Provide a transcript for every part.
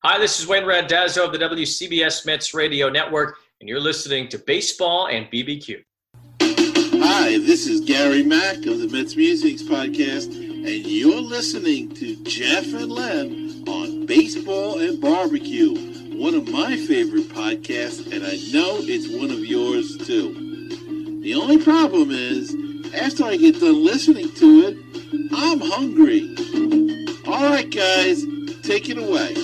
Hi, this is Wayne Randazzo of the WCBS Mets Radio Network, and you're listening to Baseball and BBQ. Hi, this is Gary Mack of the Mets Musics Podcast, and you're listening to Jeff and Len on Baseball and Barbecue, one of my favorite podcasts, and I know it's one of yours too. The only problem is, after I get done listening to it, I'm hungry. All right, guys, take it away.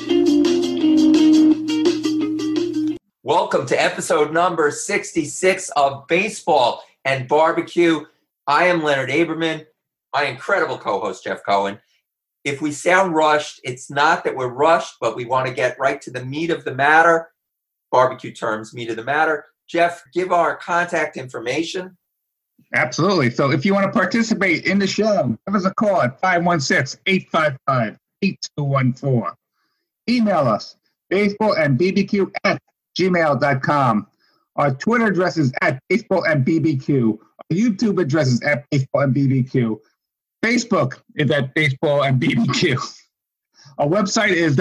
Welcome to episode number 66 of Baseball and Barbecue. I am Leonard Aberman, my incredible co-host, Jeff Cohen. If we sound rushed, it's not that we're rushed, but we want to get right to the meat of the matter. Barbecue terms, meat of the matter. Jeff, give our contact information. Absolutely. So if you want to participate in the show, give us a call at 516-855-8214. Email us, baseballandbbq@gmail.com. Our Twitter address is @baseballandbbq. Our YouTube address is @baseballandbbq. Facebook is @baseballandbbq. Our website is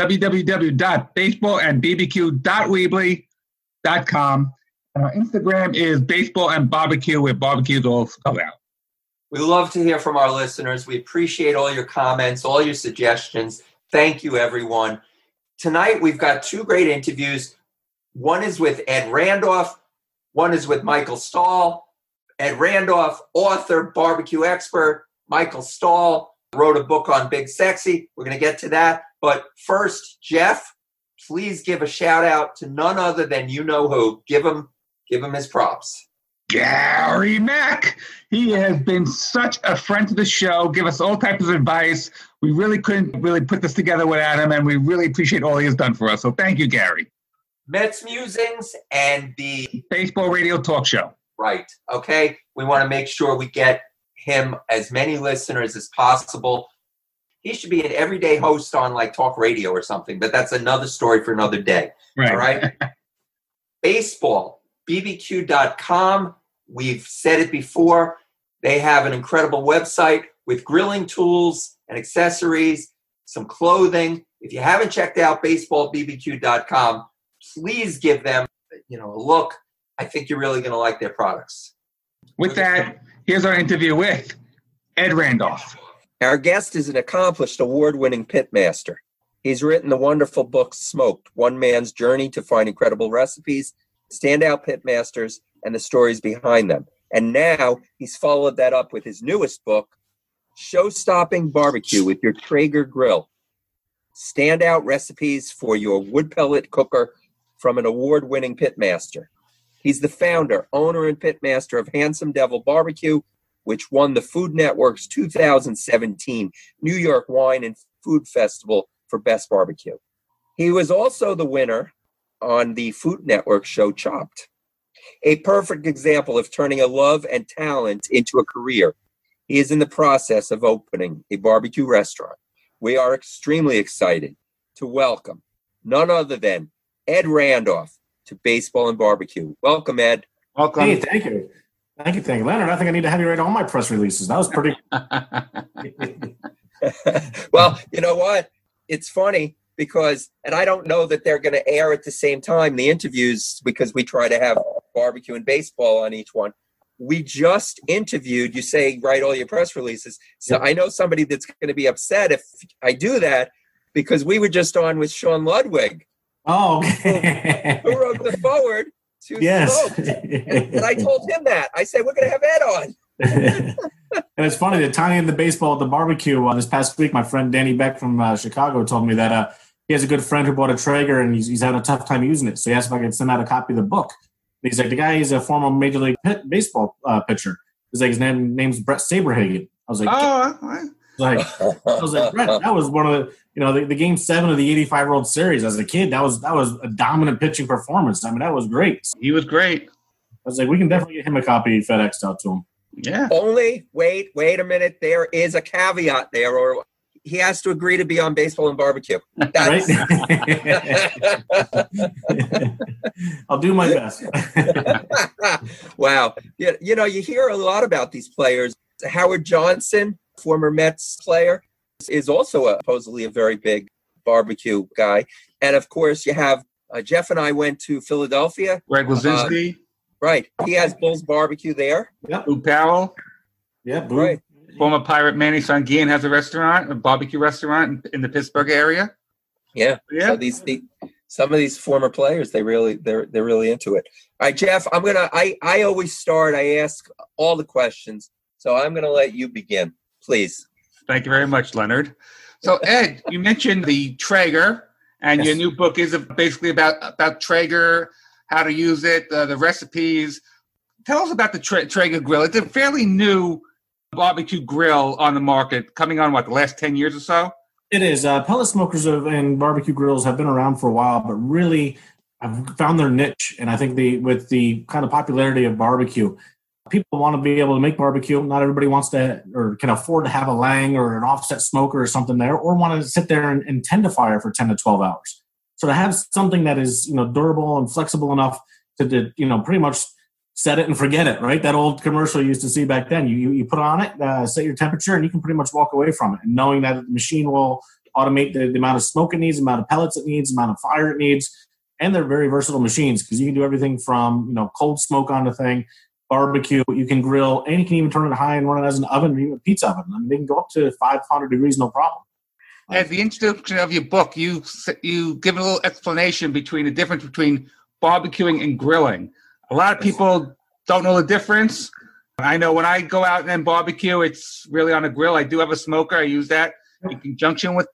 www.baseballandbbq.weebly.com. And our Instagram is Baseball and Barbecue, where barbecue is all spelled out. We love to hear from our listeners. We appreciate all your comments, all your suggestions. Thank you, everyone. Tonight, we've got two great interviews. One is with Ed Randolph. One is with Michael Stahl. Ed Randolph, author, barbecue expert. Michael Stahl wrote a book on Big Sexy. We're going to get to that. But first, Jeff, please give a shout out to none other than you know who. Give him his props. Gary Mack. He has been such a friend to the show, give us all types of advice. We really couldn't really put this together without him, and we really appreciate all he has done for us. So thank you, Gary. Mets Musings and the Baseball Radio Talk Show. Right. Okay. We want to make sure we get him as many listeners as possible. He should be an everyday host on like talk radio or something, but that's another story for another day. Right. All right. Baseball, bbq.com. We've said it before. They have an incredible website with grilling tools and accessories, some clothing. If you haven't checked out baseballbbq.com, please give them, a look. I think you're really going to like their products. With that, here's our interview with Ed Randolph. Our guest is an accomplished award-winning pitmaster. He's written the wonderful book Smoked, One Man's Journey to Find Incredible Recipes, Standout Pitmasters, and the Stories Behind Them. And now he's followed that up with his newest book, Show-Stopping Barbecue with Your Traeger Grill. Standout recipes for your wood pellet cooker from an award-winning pitmaster. He's the founder, owner, and pitmaster of Handsome Devil Barbecue, which won the Food Network's 2017 New York Wine and Food Festival for Best Barbecue. He was also the winner on the Food Network show Chopped. A perfect example of turning a love and talent into a career. He is in the process of opening a barbecue restaurant. We are extremely excited to welcome none other than Ed Randolph to Baseball and Barbecue. Welcome, Ed. Welcome. Hey, thank you. Thank you, Leonard. I think I need to have you write all my press releases. That was pretty. Well, you know what? It's funny because, and I don't know that they're going to air at the same time, the interviews, because we try to have barbecue and baseball on each one. We just interviewed, you say, write all your press releases. So yep. I know somebody that's going to be upset if I do that because we were just on with Sean Ludwig. Oh, okay. Who wrote the forward to Smoked. And I told him that. I said, we're going to have Ed on. And it's funny, the tying in the baseball at the barbecue this past week, my friend Danny Beck from Chicago told me that he has a good friend who bought a Traeger and he's having a tough time using it. So he asked if I could send out a copy of the book. And he's like, the guy is a former Major League Baseball pitcher. He's like, his name's Brett Saberhagen. I was like, I was like, Brett, that was one of the Game 7 of the '85 World Series. As a kid, that was a dominant pitching performance. I mean, that was great. He was great. I was like, we can definitely get him a copy FedExed out to him. Yeah. Only wait a minute. There is a caveat there, or he has to agree to be on Baseball and Barbecue. Right? I'll do my best. Wow. You know, you hear a lot about these players. Howard Johnson, former Mets player, is also supposedly a very big barbecue guy. And of course, you have Jeff and I went to Philadelphia. Greg Lazinski. Right. He has Bull's Barbecue there. Yep. Boo Powell. Yeah, Boo. Right. Former Pirate Manny Sanguian has a barbecue restaurant in the Pittsburgh area. Yeah. Yeah. So some of these former players, they're really into it. All right, Jeff, I always start, I ask all the questions. So I'm gonna let you begin, please. Thank you very much, Leonard. So Ed, you mentioned the Traeger, and your new book is basically about Traeger, how to use it, the recipes. Tell us about the Traeger grill. It's a fairly new barbecue grill on the market, coming on, the last 10 years or so? It is. Pellet smokers and barbecue grills have been around for a while, but really I've found their niche. And I think with the kind of popularity of barbecue, people want to be able to make barbecue. Not everybody wants to or can afford to have a Lang or an offset smoker or something there, or want to sit there and tend to fire for 10 to 12 hours. So to have something that is, durable and flexible enough to pretty much set it and forget it, right? That old commercial you used to see back then. You put on it, set your temperature, and you can pretty much walk away from it. And knowing that the machine will automate the amount of smoke it needs, the amount of pellets it needs, the amount of fire it needs. And they're very versatile machines because you can do everything from, cold smoke on the thing, barbecue. You can grill, and you can even turn it high and run it as an oven or even a pizza oven. I mean, they can go up to 500 degrees, no problem. At the introduction of your book, you give a little explanation between the difference between barbecuing and grilling. A lot of people don't know the difference. I know when I go out and barbecue, it's really on a grill. I do have a smoker. I use that in conjunction with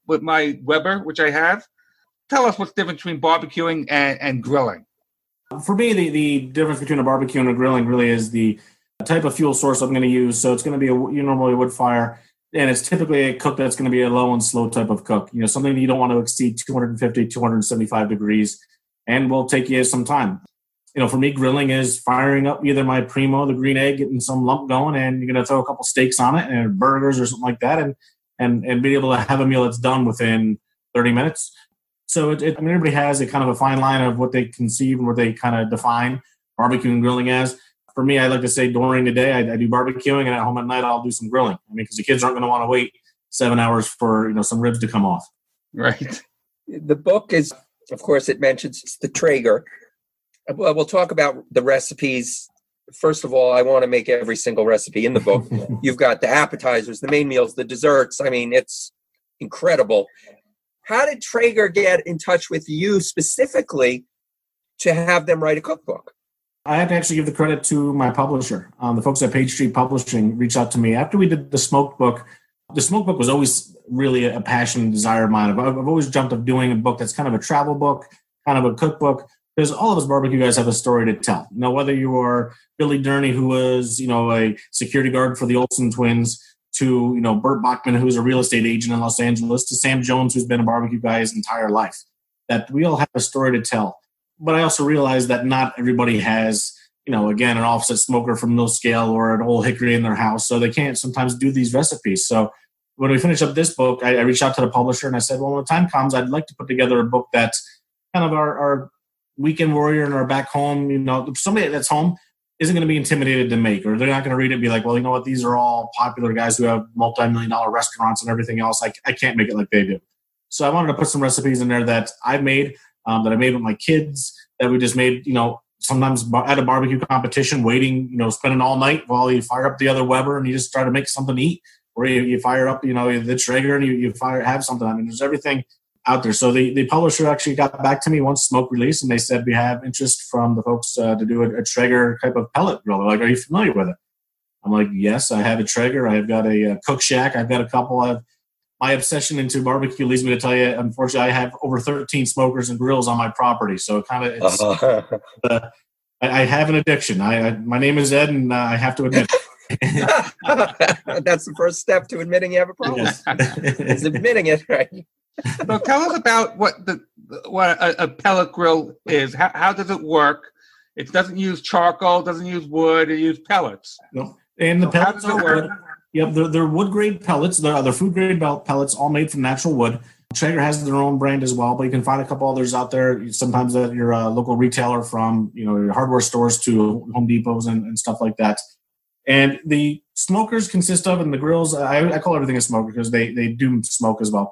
my Weber, which I have. Tell us what's the difference between barbecuing and grilling. For me, the difference between a barbecue and a grilling really is the type of fuel source I'm going to use. So it's going to be normally a wood fire, and it's typically a cook that's going to be a low and slow type of cook. Something that you don't want to exceed 250, 275 degrees, and will take you some time. For me, grilling is firing up either my Primo, the green egg, getting some lump going, and you're going to throw a couple steaks on it and burgers or something like that, and be able to have a meal that's done within 30 minutes. So everybody has a kind of a fine line of what they conceive and what they kind of define barbecue and grilling as. For me, I like to say during the day, I do barbecuing, and at home at night, I'll do some grilling. Because the kids aren't going to want to wait 7 hours for some ribs to come off. Right. The book is, of course, it mentions the Traeger. Well, we'll talk about the recipes. First of all, I want to make every single recipe in the book. You've got the appetizers, the main meals, the desserts. It's incredible. How did Traeger get in touch with you specifically to have them write a cookbook? I have to actually give the credit to my publisher. The folks at Page Street Publishing reached out to me after we did the Smoke book. The Smoke book was always really a passion and desire of mine. I've always jumped of doing a book that's kind of a travel book, kind of a cookbook, because all of us barbecue guys have a story to tell. Whether you are Billy Durney, who was, a security guard for the Olsen twins, to, Bert Bachman, who's a real estate agent in Los Angeles, to Sam Jones, who's been a barbecue guy his entire life, that we all have a story to tell. But I also realize that not everybody has, again, an offset smoker from No Scale or an old hickory in their house, so they can't sometimes do these recipes. So when we finish up this book, I reached out to the publisher and I said, well, when the time comes, I'd like to put together a book that's kind of our weekend warrior in our back home. Somebody that's home isn't going to be intimidated to make, or they're not going to read it and be like, well, what? These are all popular guys who have multi-million-dollar restaurants and everything else. I can't make it like they do. So I wanted to put some recipes in there that I've made, that I made with my kids, that we just made, sometimes at a barbecue competition, waiting, spending all night while you fire up the other Weber and you just try to make something to eat, or you fire up, the Traeger and you have something. There's everything out there. So the publisher actually got back to me once Smoke released, and they said, we have interest from the folks to do a Traeger type of pellet grill. They're like, are you familiar with it? I'm like, yes, I have a Traeger. I've got a Cook Shack. I've got a couple. My obsession into barbecue leads me to tell you, unfortunately, I have over 13 smokers and grills on my property. So it kind of, I have an addiction. My name is Ed, and I have to admit it. That's the first step to admitting you have a problem. Yes. Is admitting it, right? So tell us about what a pellet grill is. How does it work? It doesn't use charcoal, doesn't use wood, it uses pellets. No. And the pellets are wood. Yep, they're wood grade pellets. They're food grade pellets, all made from natural wood. Traeger has their own brand as well, but you can find a couple others out there. Sometimes at your local retailer, from your hardware stores to Home Depots and stuff like that. And the smokers consist of, and the grills, I call everything a smoker because they do smoke as well.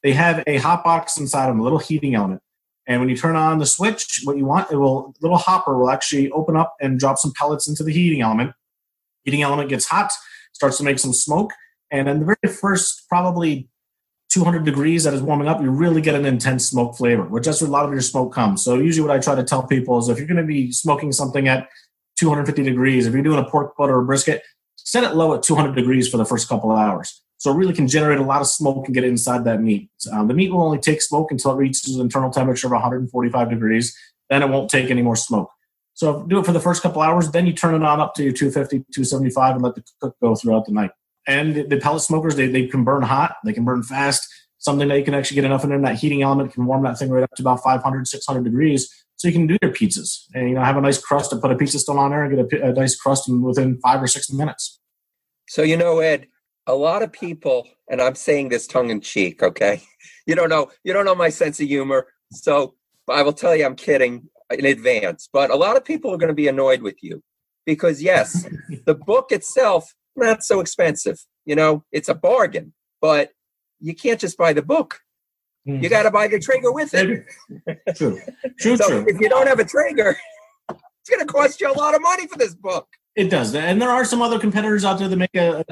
they have a hot box inside them, a little heating element. And when you turn on the switch, what you want, little hopper will actually open up and drop some pellets into the heating element. Heating element gets hot, starts to make some smoke. And in the very first, probably 200 degrees that is warming up, you really get an intense smoke flavor, which that's where a lot of your smoke comes. So usually what I try to tell people is if you're going to be smoking something at 250 degrees, if you're doing a pork butt or a brisket, set it low at 200 degrees for the first couple of hours. So it really can generate a lot of smoke and get it inside that meat. The meat will only take smoke until it reaches an internal temperature of 145 degrees. Then it won't take any more smoke. So do it for the first couple hours, then you turn it on up to 250, 275 and let the cook go throughout the night. And the pellet smokers, they can burn hot. They can burn fast. Something that you can actually get enough in there. That heating element can warm that thing right up to about 500, 600 degrees. So you can do your pizzas and, have a nice crust and put a pizza stone on there and get a nice crust within 5 or 6 minutes. So, Ed, a lot of people, and I'm saying this tongue in cheek, okay? You don't know my sense of humor. So I will tell you I'm kidding in advance. But a lot of people are going to be annoyed with you because, yes, the book itself, not so expensive. It's a bargain, but you can't just buy the book. You got to buy the Traeger with it. True. So if you don't have a Traeger, it's going to cost you a lot of money for this book. It does. And there are some other competitors out there that make a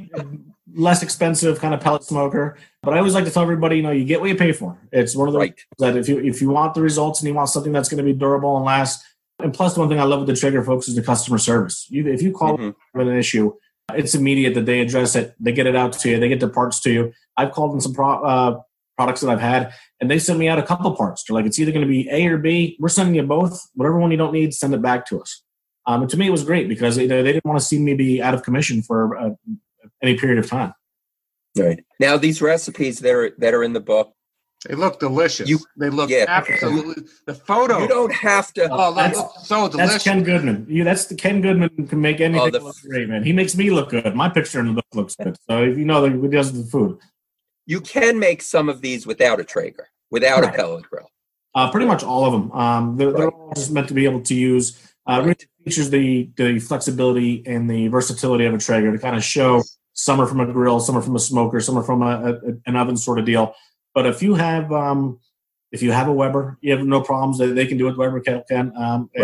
less expensive kind of pellet smoker. But I always like to tell everybody, you get what you pay for. It's one of those that if you want the results and you want something that's going to be durable and last. And plus, the one thing I love with the Traeger folks is the customer service. If you call with an issue, it's immediate that they address it. They get it out to you. They get the parts to you. I've called in some products that I've had, and they sent me out a couple parts. They're like, it's either going to be A or B. We're sending you both. Whatever one you don't need, send it back to us. And to me, it was great because they didn't want to see me be out of commission for any period of time. Right. Now, these recipes that are in the book, they look delicious. They look absolutely. The photo. You don't have to. Oh, that looks so delicious. That's Ken Goodman. That's the Ken Goodman can make anything look great, man. He makes me look good. My picture in the book looks good. So if he does the food. You can make some of these without a Traeger, without a pellet grill. Pretty much all of them. They're all just meant to be able to use. Really features the flexibility and the versatility of a Traeger to kind of show some are from a grill, some are from a smoker, some are from an oven sort of deal. But if you have a Weber, you have no problems. They can do it. Weber can.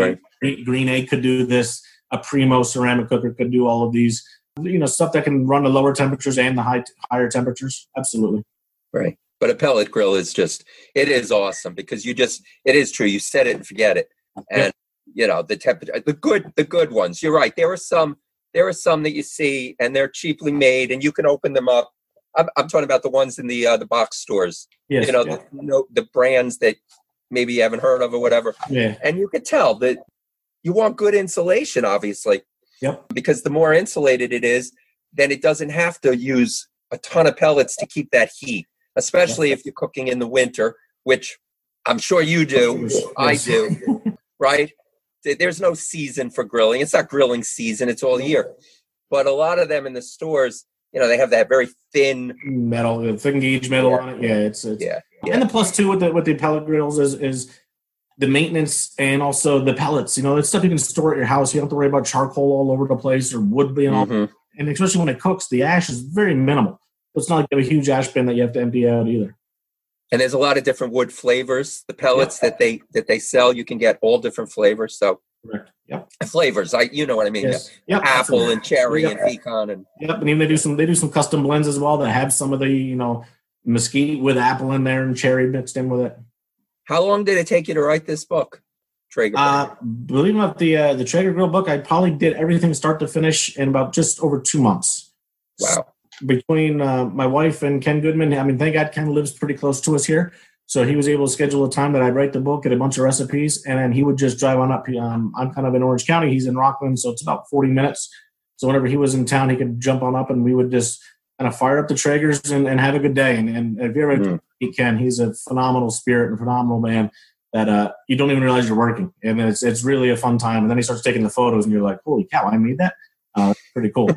Green Egg could do this. A Primo ceramic cooker could do all of these. Stuff that can run the lower temperatures and the higher temperatures. Absolutely. Right. But a pellet grill is it is awesome because it is true. You set it and forget it. And, the temperature, the good ones. You're right. There are some that you see and they're cheaply made and you can open them up. I'm talking about the ones in the box stores. Yes, the brands that maybe you haven't heard of or whatever. Yeah. And you could tell that you want good insulation, obviously. Yep. Because the more insulated it is, then it doesn't have to use a ton of pellets to keep that heat, especially if you're cooking in the winter, which I'm sure you do. Yes. I do. Right? There's no season for grilling. It's not grilling season. It's all year. But a lot of them in the stores, they have that very thin metal, thin gauge metal on it. Yeah, it's. And the plus two with the pellet grills is the maintenance and also the pellets. It's stuff you can store at your house. You don't have to worry about charcoal all over the place or wood being all. And especially when it cooks, the ash is very minimal. It's not like you have a huge ash bin that you have to empty out either. And there's a lot of different wood flavors. The pellets that they sell, you can get all different flavors. So correct. Yep. Flavors, you know what I mean. Yes. Yep. Apple and cherry and pecan and. Yep. And even they do some custom blends as well that have some of the mesquite with apple in there and cherry mixed in with it. How long did it take you to write this book, Traeger? Believe it or not, the Traeger Grill book, I probably did everything start to finish in about just over 2 months. Wow. Between my wife and Ken Goodman, thank God Ken lives pretty close to us here. So he was able to schedule a time that I'd write the book, get a bunch of recipes, and then he would just drive on up. I'm kind of in Orange County. He's in Rockland, so it's about 40 minutes. So whenever he was in town, he could jump on up and we would just kind of fire up the Traegers and have a good day. And if you ever meet Ken, he's a phenomenal spirit and a phenomenal man that you don't even realize you're working. And it's really a fun time. And then he starts taking the photos and you're like, holy cow, I made that? Pretty cool.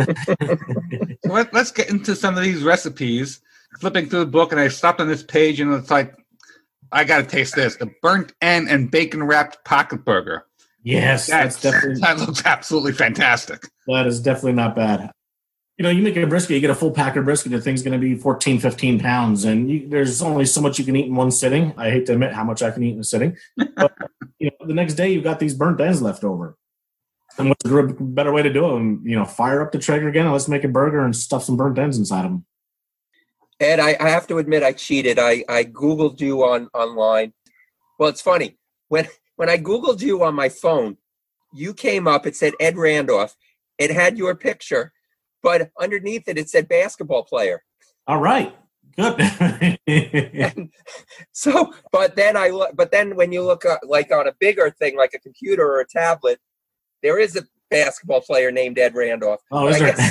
So let's get into some of these recipes. Flipping through the book, and I stopped on this page, and it's like, I got to taste this. The burnt end and bacon-wrapped pocket burger. Yes, that's definitely... That looks absolutely fantastic. That is definitely not bad. You make a brisket, you get a full pack of brisket, the thing's going to be 14, 15 pounds. And there's only so much you can eat in one sitting. I hate to admit how much I can eat in a sitting. But the next day you've got these burnt ends left over. And what's a better way to do it? Fire up the Traeger again and let's make a burger and stuff some burnt ends inside of them. Ed, I have to admit I cheated. I Googled you online. Well, it's funny. When I Googled you on my phone, you came up, it said Ed Randolph. It had your picture, but underneath it said basketball player. All right. Good. But then when you look like on a bigger thing, like a computer or a tablet, there is a basketball player named Ed Randolph. Oh, is there?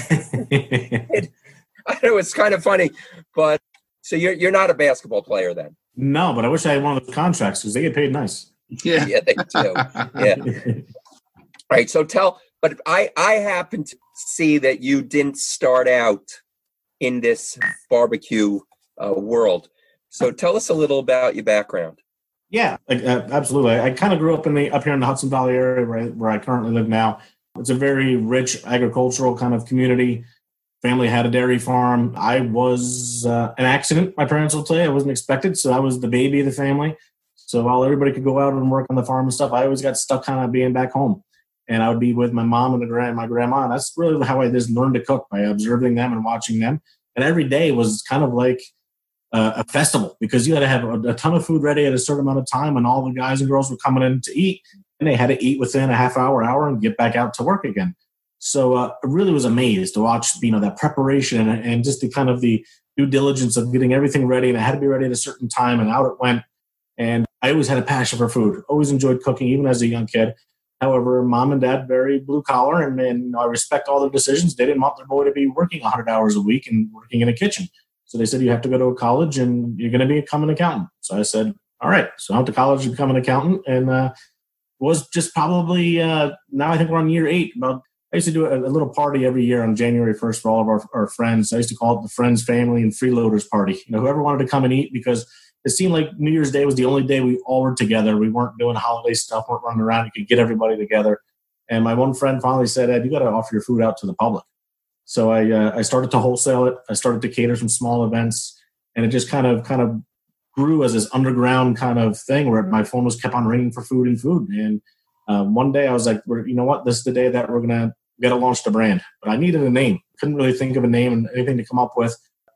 I know it's kind of funny, but so you're not a basketball player then? No, but I wish I had one of those contracts because they get paid nice. Yeah, they do. Yeah. Right. So but I happen to see that you didn't start out in this barbecue world. So tell us a little about your background. Yeah, absolutely. I kind of grew up up here in the Hudson Valley area where I currently live now. It's a very rich agricultural kind of community. Family had a dairy farm. I was an accident, my parents will tell you. I wasn't expected, so I was the baby of the family. So while everybody could go out and work on the farm and stuff, I always got stuck kind of being back home. And I would be with my mom and my grandma. And that's really how I just learned to cook, by observing them and watching them. And every day was kind of like a festival because you had to have a ton of food ready at a certain amount of time when all the guys and girls were coming in to eat. And they had to eat within a half hour and get back out to work again. So I really was amazed to watch, that preparation and just the kind of the due diligence of getting everything ready. And it had to be ready at a certain time, and out it went. And I always had a passion for food, always enjoyed cooking, even as a young kid. However, mom and dad, very blue collar, and I respect all their decisions. They didn't want their boy to be working 100 hours a week and working in a kitchen. So they said, you have to go to a college and you're going to become an accountant. So I said, all right. So I went to college to become an accountant, and was just probably, now I think we're on year 8. I used to do a little party every year on January 1st for all of our friends. I used to call it the Friends, Family, and Freeloaders Party. Whoever wanted to come and eat, because it seemed like New Year's Day was the only day we all were together. We weren't doing holiday stuff, weren't running around. You could get everybody together. And my one friend finally said, Ed, you got to offer your food out to the public. So I started to wholesale it. I started to cater some small events, and it just kind of grew as this underground kind of thing where my phone was kept on ringing for food. And one day I was like, you know what? This is the day that we're going to launch the brand. But I needed a name. Couldn't really think of a name and anything to come up with.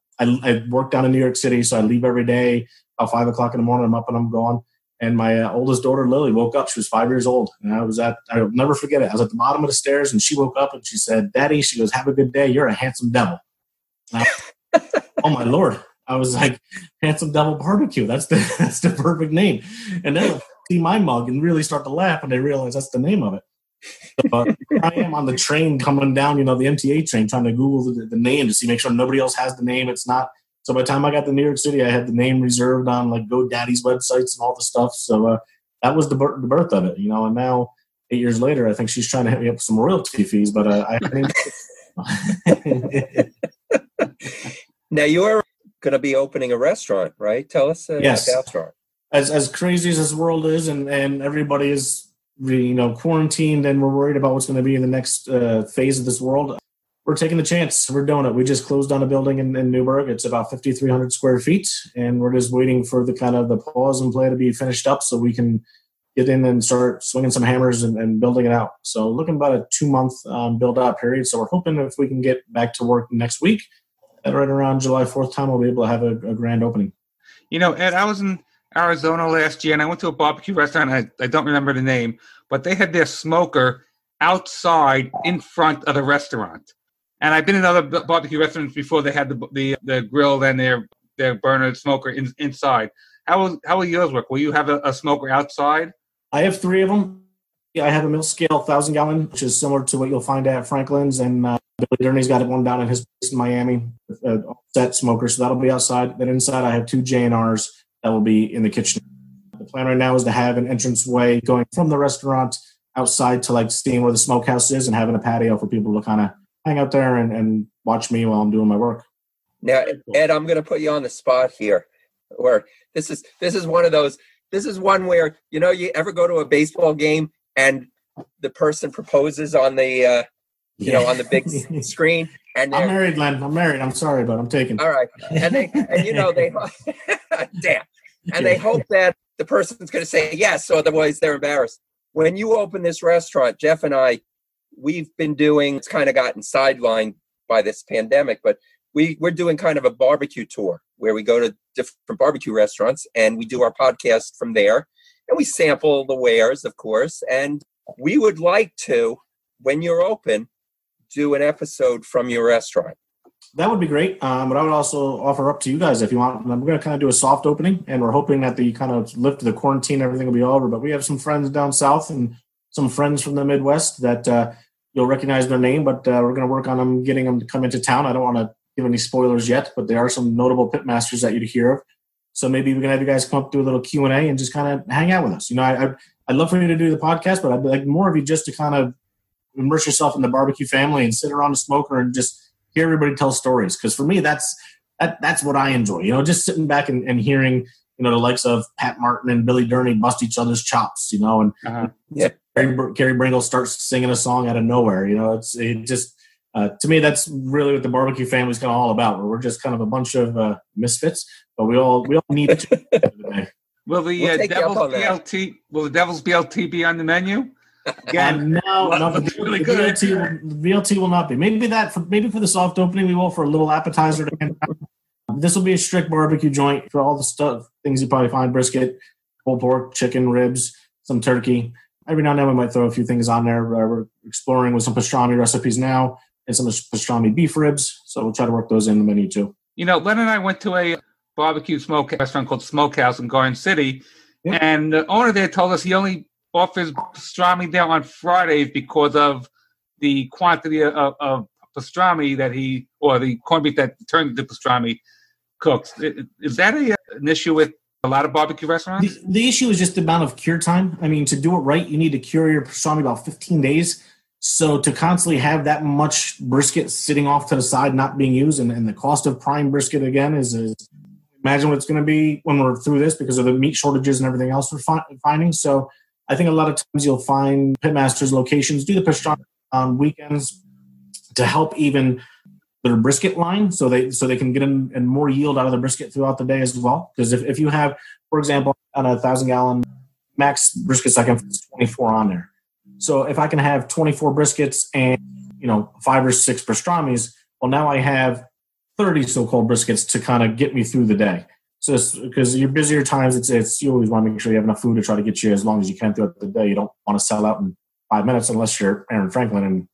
I worked down in New York City, so I leave every day. About 5 o'clock in the morning, I'm up and I'm gone. And my oldest daughter, Lily, woke up. She was 5 years old. And I'll never forget it. I was at the bottom of the stairs, and she woke up and she said, Daddy, she goes, have a good day. You're a handsome devil. Oh, my Lord. I was like, Handsome Devil Barbecue. That's the perfect name. And then I see my mug and really start to laugh, and they realize that's the name of it. So, I am on the train coming down, the MTA train, trying to Google the name to make sure nobody else has the name. It's not. So by the time I got to New York City, I had the name reserved on like GoDaddy's websites and all the stuff. So that was the birth of it, And now 8 years later, I think she's trying to hit me up with some royalty fees. But Now you're going to be opening a restaurant, right? Tell us yes. about the restaurant. As crazy as this world is, and everybody is quarantined, and we're worried about what's going to be in the next phase of this world. We're taking the chance. We're doing it. We just closed on a building in Newburgh. It's about 5,300 square feet, and we're just waiting for the kind of the pause and play to be finished up so we can get in and start swinging some hammers and building it out. So looking about a 2-month build-out period. So we're hoping if we can get back to work next week, at right around July 4th time, we'll be able to have a grand opening. Ed, I was in Arizona last year, and I went to a barbecue restaurant. I don't remember the name, but they had their smoker outside in front of the restaurant. And I've been in other barbecue restaurants before. They had the grill and their burner smoker inside. How will yours work? Will you have a smoker outside? I have 3 of them. Yeah, I have a mill scale 1,000-gallon, which is similar to what you'll find at Franklin's, and Billy Durney's got one down in his place in Miami, set smoker. So that'll be outside. Then inside, I have 2 J&Rs that will be in the kitchen. The plan right now is to have an entranceway going from the restaurant outside to seeing where the smokehouse is, and having a patio for people to kind of hang out there and watch me while I'm doing my work. Now, Ed, I'm going to put you on the spot here. Where this is one of those. This is one where you ever go to a baseball game and the person proposes on the on the big screen, And I'm they're married, Len. I'm married. I'm sorry, but I'm taken. all right. And they damn. And they hope that the person's going to say yes, so otherwise they're embarrassed. When you open this restaurant, Jeff and I, we've been doing, it's kind of gotten sidelined by this pandemic, but we're doing kind of a barbecue tour where we go to different barbecue restaurants and we do our podcast from there. And we sample the wares, of course. And we would like to, when you're open, do an episode from your restaurant. That would be great. But I would also offer up to you guys if you want. We're going to kind of do a soft opening, and we're hoping that the kind of lift of the quarantine, everything will be over. But we have some friends down south and some friends from the Midwest that you'll recognize their name, but we're going to work on them, getting them to come into town. I don't want to give any spoilers yet, but there are some notable pitmasters that you'd hear of. So maybe we can have you guys come up, do a little Q&A and just kind of hang out with us. You know, I'd love for you to do the podcast, but I'd like more of you just to kind of immerse yourself in the barbecue family and sit around the smoker and just hear everybody tell stories. Because for me, that's what I enjoy. You know, just sitting back and hearing, you know, the likes of Pat Martin and Billy Durney bust each other's chops, you know, and Kerry Bringle starts singing a song out of nowhere. You know, it just to me, that's really what the barbecue family is kind of all about. Where we're just kind of a bunch of misfits, but we all need each other. Will the Devil's BLT be on the menu? Again, no, that's really good. The BLT will not be. Maybe for the soft opening, we will for a little appetizer. This will be a strict barbecue joint for all the things you probably find: brisket, pulled pork, chicken, ribs, some turkey. Every now and then we might throw a few things on there. We're exploring with some pastrami recipes now and some pastrami beef ribs. So we'll try to work those in the menu too. You know, Len and I went to a barbecue smoke restaurant called Smokehouse in Garden City, and the owner there told us he only offers pastrami there on Fridays because of the quantity of pastrami that or the corned beef that turned into pastrami cooks. Is that an issue with a lot of barbecue restaurants? The issue is just the amount of cure time. I mean, to do it right, you need to cure your pastrami about 15 days. So to constantly have that much brisket sitting off to the side, not being used, and the cost of prime brisket again is imagine what it's going to be when we're through this because of the meat shortages and everything else we're finding. So I think a lot of times you'll find pitmasters locations do the pastrami on weekends to help even their brisket line so they can get in and more yield out of the brisket throughout the day as well. Because if you have, for example, on a 1,000-gallon max briskets, I can fit 24 on there. So if I can have 24 briskets and 5 or 6 pastramis, well, now I have 30 so-called briskets to kind of get me through the day. So because your busier times, it's you always want to make sure you have enough food to try to get you as long as you can throughout the day. You don't want to sell out in 5 minutes unless you're Aaron Franklin.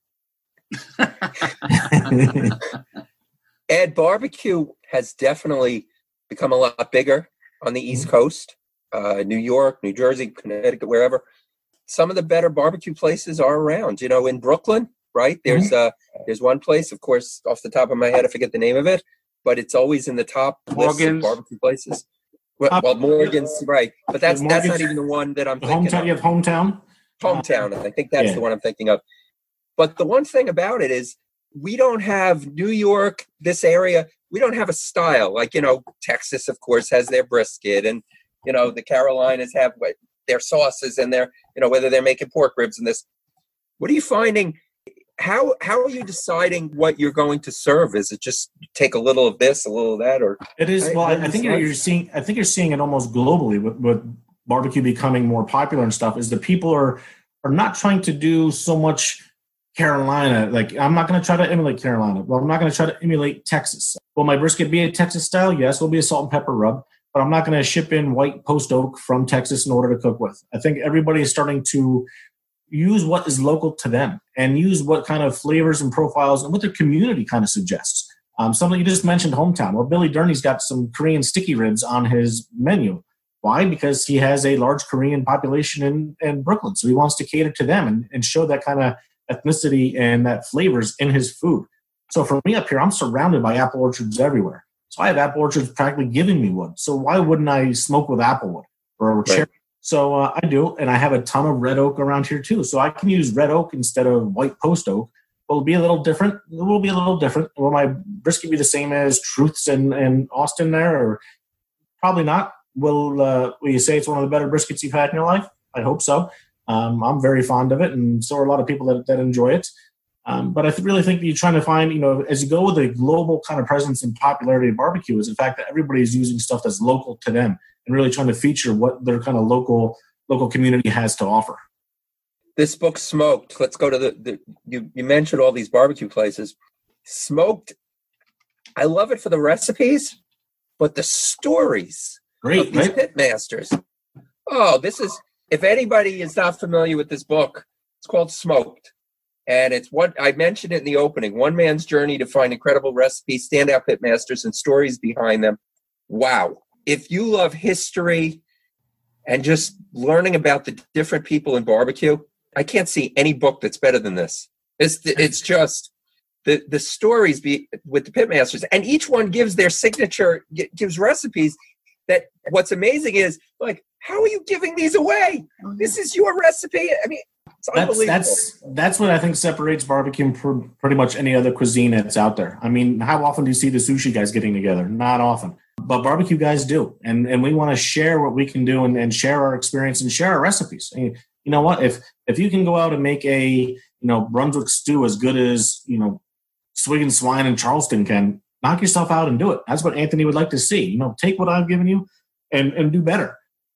And Ed, barbecue has definitely become a lot bigger on the East Coast, New York, New Jersey, Connecticut, wherever. Some of the better barbecue places are around. You know, in Brooklyn, right? There's one place, of course, off the top of my head, I forget the name of it, but it's always in the top list of barbecue places. Well, Morgan's, right. But that's not even the one that I'm thinking of. You have Hometown? Hometown. I think that's the one I'm thinking of. But the one thing about it is we don't have New York, this area, we don't have a style. Like, Texas, of course, has their brisket, and, the Carolinas have their sauces and their, whether they're making pork ribs and this. What are you finding? How are you deciding what you're going to serve? Is it just take a little of this, a little of that, or it is? Well, I think you're seeing it almost globally with barbecue becoming more popular and stuff. Is the people are not trying to do so much Carolina. Like, I'm not going to try to emulate Carolina. Well, I'm not going to try to emulate Texas. Will my brisket be a Texas style? Yes, it'll be a salt and pepper rub. But I'm not going to ship in white post oak from Texas in order to cook with. I think everybody is starting to use what is local to them and use what kind of flavors and profiles and what their community kind of suggests. Something you just mentioned, Hometown. Well, Billy Durney's got some Korean sticky ribs on his menu. Why? Because he has a large Korean population in Brooklyn. So he wants to cater to them and show that kind of ethnicity and that flavors in his food. So for me up here, I'm surrounded by apple orchards everywhere. So I have apple orchards practically giving me wood. So why wouldn't I smoke with applewood or cherry? Right. So I do, and I have a ton of red oak around here too. So I can use red oak instead of white post oak. It'll be a little different. It will be a little different. Will my brisket be the same as Truth's and Austin there? Or probably not. Will you say it's one of the better briskets you've had in your life? I hope so. I'm very fond of it, and so are a lot of people that enjoy it. But I really think that you're trying to find, as you go with a global kind of presence and popularity of barbecue, is the fact that everybody is using stuff that's local to them and really trying to feature what their kind of local community has to offer. This book, Smoked. Let's go to you mentioned all these barbecue places. Smoked, I love it for the recipes, but the stories of these pitmasters. Oh, if anybody is not familiar with this book, it's called Smoked. And it's what I mentioned it in the opening, one man's journey to find incredible recipes, standout pitmasters, and stories behind them. Wow. If you love history and just learning about the different people in barbecue, I can't see any book that's better than this. It's just the stories with the pitmasters, and each one gives their signature, gives recipes that what's amazing is, like, how are you giving these away? This is your recipe. I mean, it's unbelievable. That's what I think separates barbecue from pretty much any other cuisine that's out there. I mean, how often do you see the sushi guys getting together? Not often. But barbecue guys do. And we want to share what we can do and share our experience and share our recipes. And you know what? If you can go out and make a Brunswick stew as good as Swig and Swine in Charleston can, knock yourself out and do it. That's what Anthony would like to see. Take what I've given you and do better.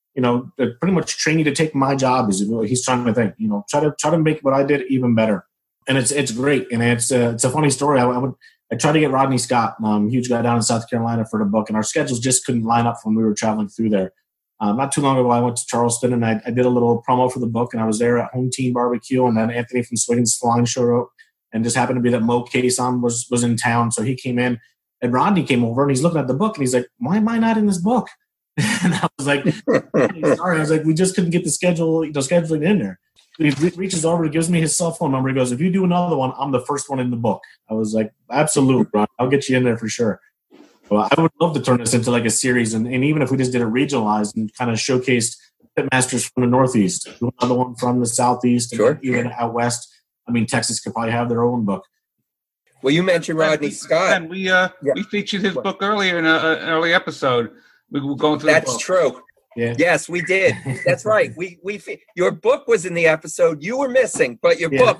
Pretty much train you to take my job is what he's trying to think. Try to make what I did even better. And it's great. And it's a funny story. I tried to get Rodney Scott, huge guy down in South Carolina, for the book, and our schedules just couldn't line up when we were traveling through there. Not too long ago, I went to Charleston, and I did a little promo for the book, and I was there at Home Team Barbecue, and then Anthony from Swig and Swine showed up, and just happened to be that Mo Cason was in town, so he came in, and Rodney came over, and he's looking at the book, and he's like, "Why am I not in this book?" And I was like, "Sorry." I was like, "We just couldn't get the scheduling in there." He reaches over, gives me his cell phone number. He goes, "If you do another one, I'm the first one in the book." I was like, "Absolutely, Ron. I'll get you in there for sure." Well, I would love to turn this into like a series, and even if we just did it regionalized and kind of showcased pitmasters from the Northeast, do another one from the Southeast, sure, and even out West. I mean, Texas could probably have their own book. Well, you mentioned Rodney Scott. And we featured his book earlier in an early episode. We were going through. That's true. Yeah. Yes, we did. That's right. Your book was in the episode. You were missing, but your book.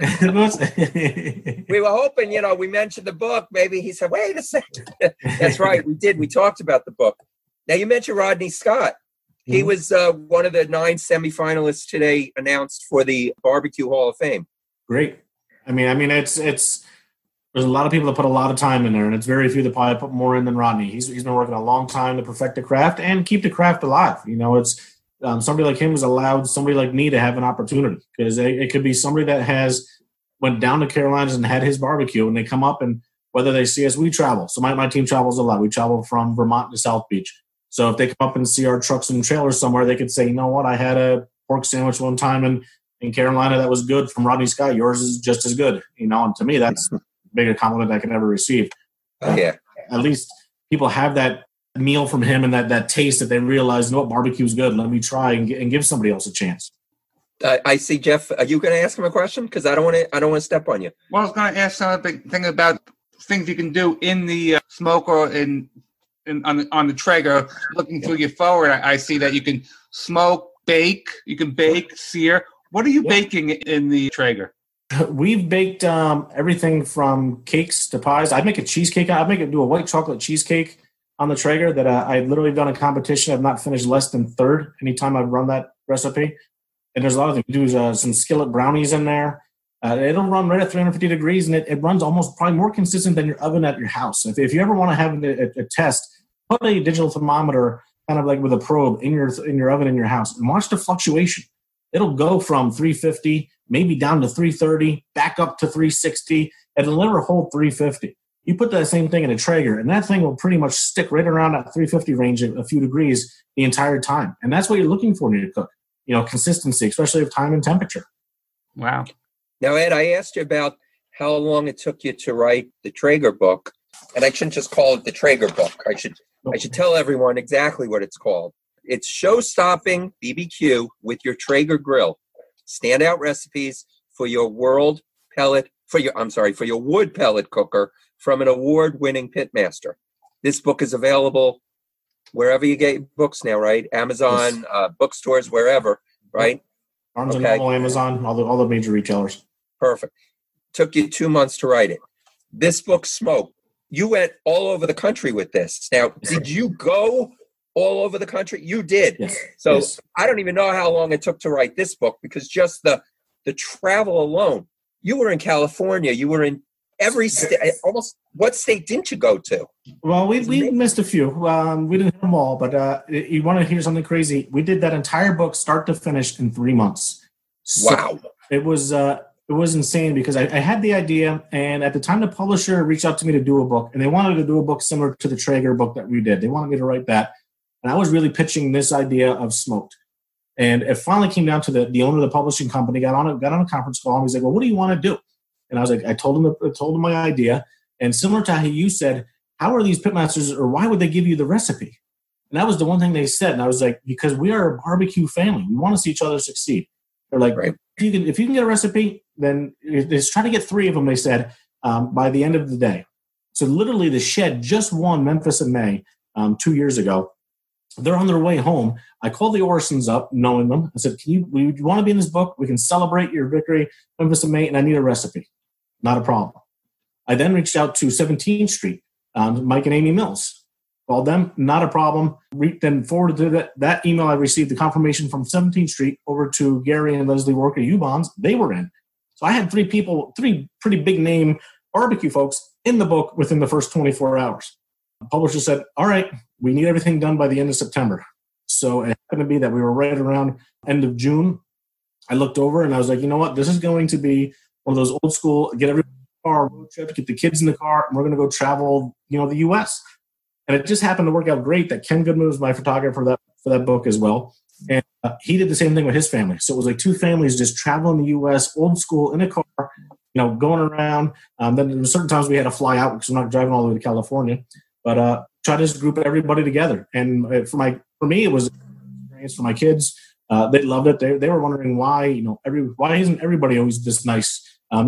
We were hoping, we mentioned the book. Maybe he said, "Wait a second." That's right. We did. We talked about the book. Now, you mentioned Rodney Scott. Mm-hmm. He was one of the 9 semifinalists today announced for the Barbecue Hall of Fame. Great. I mean, it's. There's a lot of people that put a lot of time in there, and it's very few that probably put more in than Rodney. He's been working a long time to perfect the craft and keep the craft alive. It's somebody like him has allowed somebody like me to have an opportunity, because it could be somebody that has went down to Carolinas and had his barbecue, and they come up, and whether they see us, we travel. So my team travels a lot. We travel from Vermont to South Beach. So if they come up and see our trucks and trailers somewhere, they could say, "You know what? I had a pork sandwich one time in Carolina that was good from Rodney Scott. Yours is just as good." And to me, that's bigger compliment I could ever receive. Yeah. At least people have that meal from him and that taste that they realize, barbecue is good. Let me try and give somebody else a chance. I see, Jeff. Are you going to ask him a question? Because I don't want to step on you. Well, I was going to ask something about things you can do in the smoker on the Traeger. Looking through your forward, I see that you can smoke, bake. You can bake, sear. What are you baking in the Traeger? We've baked everything from cakes to pies. I'd make a cheesecake. Do a white chocolate cheesecake on the Traeger that I've literally done a competition. I've not finished less than third anytime I've run that recipe. And there's a lot of things. We do some skillet brownies in there. It'll run right at 350 degrees, and it runs almost probably more consistent than your oven at your house. If you ever want to have a test, put a digital thermometer kind of like with a probe in your oven in your house and watch the fluctuation. It'll go from 350 maybe down to 330, back up to 360, and it'll never hold 350. You put that same thing in a Traeger, and that thing will pretty much stick right around that 350 range a few degrees the entire time. And that's what you're looking for when you cook. Consistency, especially of time and temperature. Wow. Now, Ed, I asked you about how long it took you to write the Traeger book, and I shouldn't just call it the Traeger book. I should tell everyone exactly what it's called. It's Show-Stopping BBQ with Your Traeger Grill. Standout recipes for your wood pellet cooker from an award-winning pitmaster. This book is available wherever you get books now, right? Amazon, bookstores, wherever, right? Barnes & Noble, Amazon, all the major retailers. Perfect. took you 2 months to write it. This book, Smoke, you went all over the country with this. Now, did you go all over the country? You did. Yes. So Yes. I don't even know how long it took to write this book, because just the travel alone. You were in California. You were in every state. Almost. What state didn't you go to? Well, we missed a few. We didn't hit them all, but you want to hear something crazy? We did that entire book start to finish in 3 months. So Wow. It was insane because I had the idea, and at the time the publisher reached out to me to do a book, and they wanted to do a book similar to the Traeger book that we did. They wanted me to write that, and I was really pitching this idea of Smoked. And it finally came down to the owner of the publishing company got on a conference call, and he's like, "Well, what do you want to do?" And I was like, I told him my idea, and similar to how you said, "How are these pitmasters, or why would they give you the recipe?" And that was the one thing they said, and I was like, "Because we are a barbecue family. We want to see each other succeed." They're like, Right. if you can get a recipe, then just try to get 3 of them. They said by the end of the day. So literally, the Shed just won Memphis in May 2 years ago. They're on their way home. I called the Orsons up, knowing them. I said, we want to be in this book. We can celebrate your victory, Memphis in May, and I need a recipe. Not a problem. I then reached out to 17th Street, Mike and Amy Mills. Called them, not a problem. Then forwarded to that email I received, the confirmation from 17th Street over to Gary and Leslie Worker, Ubons. They were in. So I had 3 pretty big name barbecue folks in the book within the first 24 hours. The publisher said, all right, we need everything done by the end of September. So it happened to be that we were right around end of June. I looked over and I was like, you know what? This is going to be one of those old school, get everyone in the car, road trip, get the kids in the car, and we're going to go travel, the U.S. And it just happened to work out great that Ken Goodman was my photographer for that book as well. And he did the same thing with his family. So it was like 2 families just traveling the U.S., old school, in a car, going around. Then there were certain times we had to fly out because we're not driving all the way to California. But try to just group everybody together. And for me, it was an experience for my kids. They loved it. They were wondering why, why isn't everybody always this nice?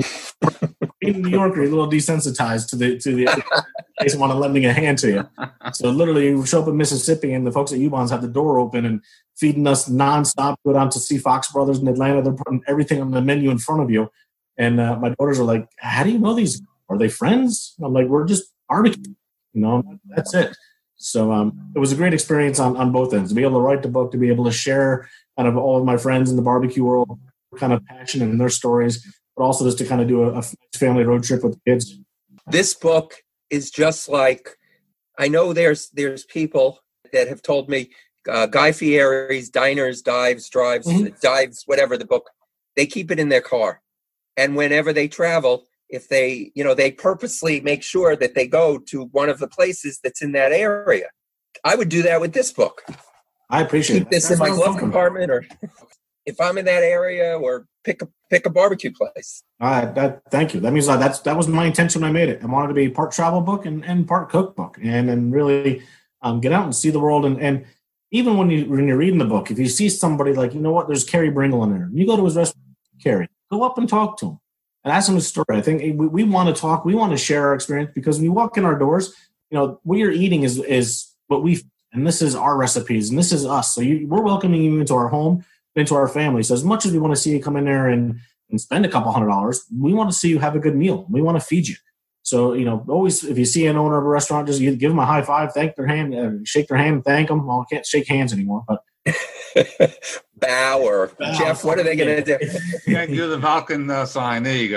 In New York, you're a little desensitized to the case of want to lending a hand to you. So literally, you show up in Mississippi, and the folks at Ubon's have the door open and feeding us nonstop. Go down to see Fox Brothers in Atlanta. They're putting everything on the menu in front of you. And my daughters are like, "How do you know these? Are they friends?" I'm like, "We're just barbecuing. That's it." So it was a great experience on both ends to be able to write the book, to be able to share kind of all of my friends in the barbecue world, kind of passion and their stories, but also just to kind of do a family road trip with the kids. This book is just like, I know there's people that have told me, Guy Fieri's Diners, Dives, Drives, Dives, whatever the book, they keep it in their car. And whenever they travel, if they, they purposely make sure that they go to one of the places that's in that area. I would do that with this book. I appreciate Keep this in my glove compartment, or if I'm in that area, or pick a barbecue place. Thank you. That means that was my intention when I made it. I wanted to be part travel book and part cookbook, and really get out and see the world. And even when you're reading the book, if you see somebody like, there's Kerry Bringle in there, you go to his restaurant, Kerry, go up and talk to him and ask him his story. I think we want to talk. We want to share our experience, because when you walk in our doors, what you're eating is what and this is our recipes, and this is us. So we're welcoming you into our home, into our family. So as much as we want to see you come in there and spend a couple $100, we want to see you have a good meal. We want to feed you. So, always, if you see an owner of a restaurant, just give them a high five, shake their hand, and thank them. Well, I can't shake hands anymore, but bow. Jeff, what are they going to do? Yeah, do the Vulcan sign. There you go.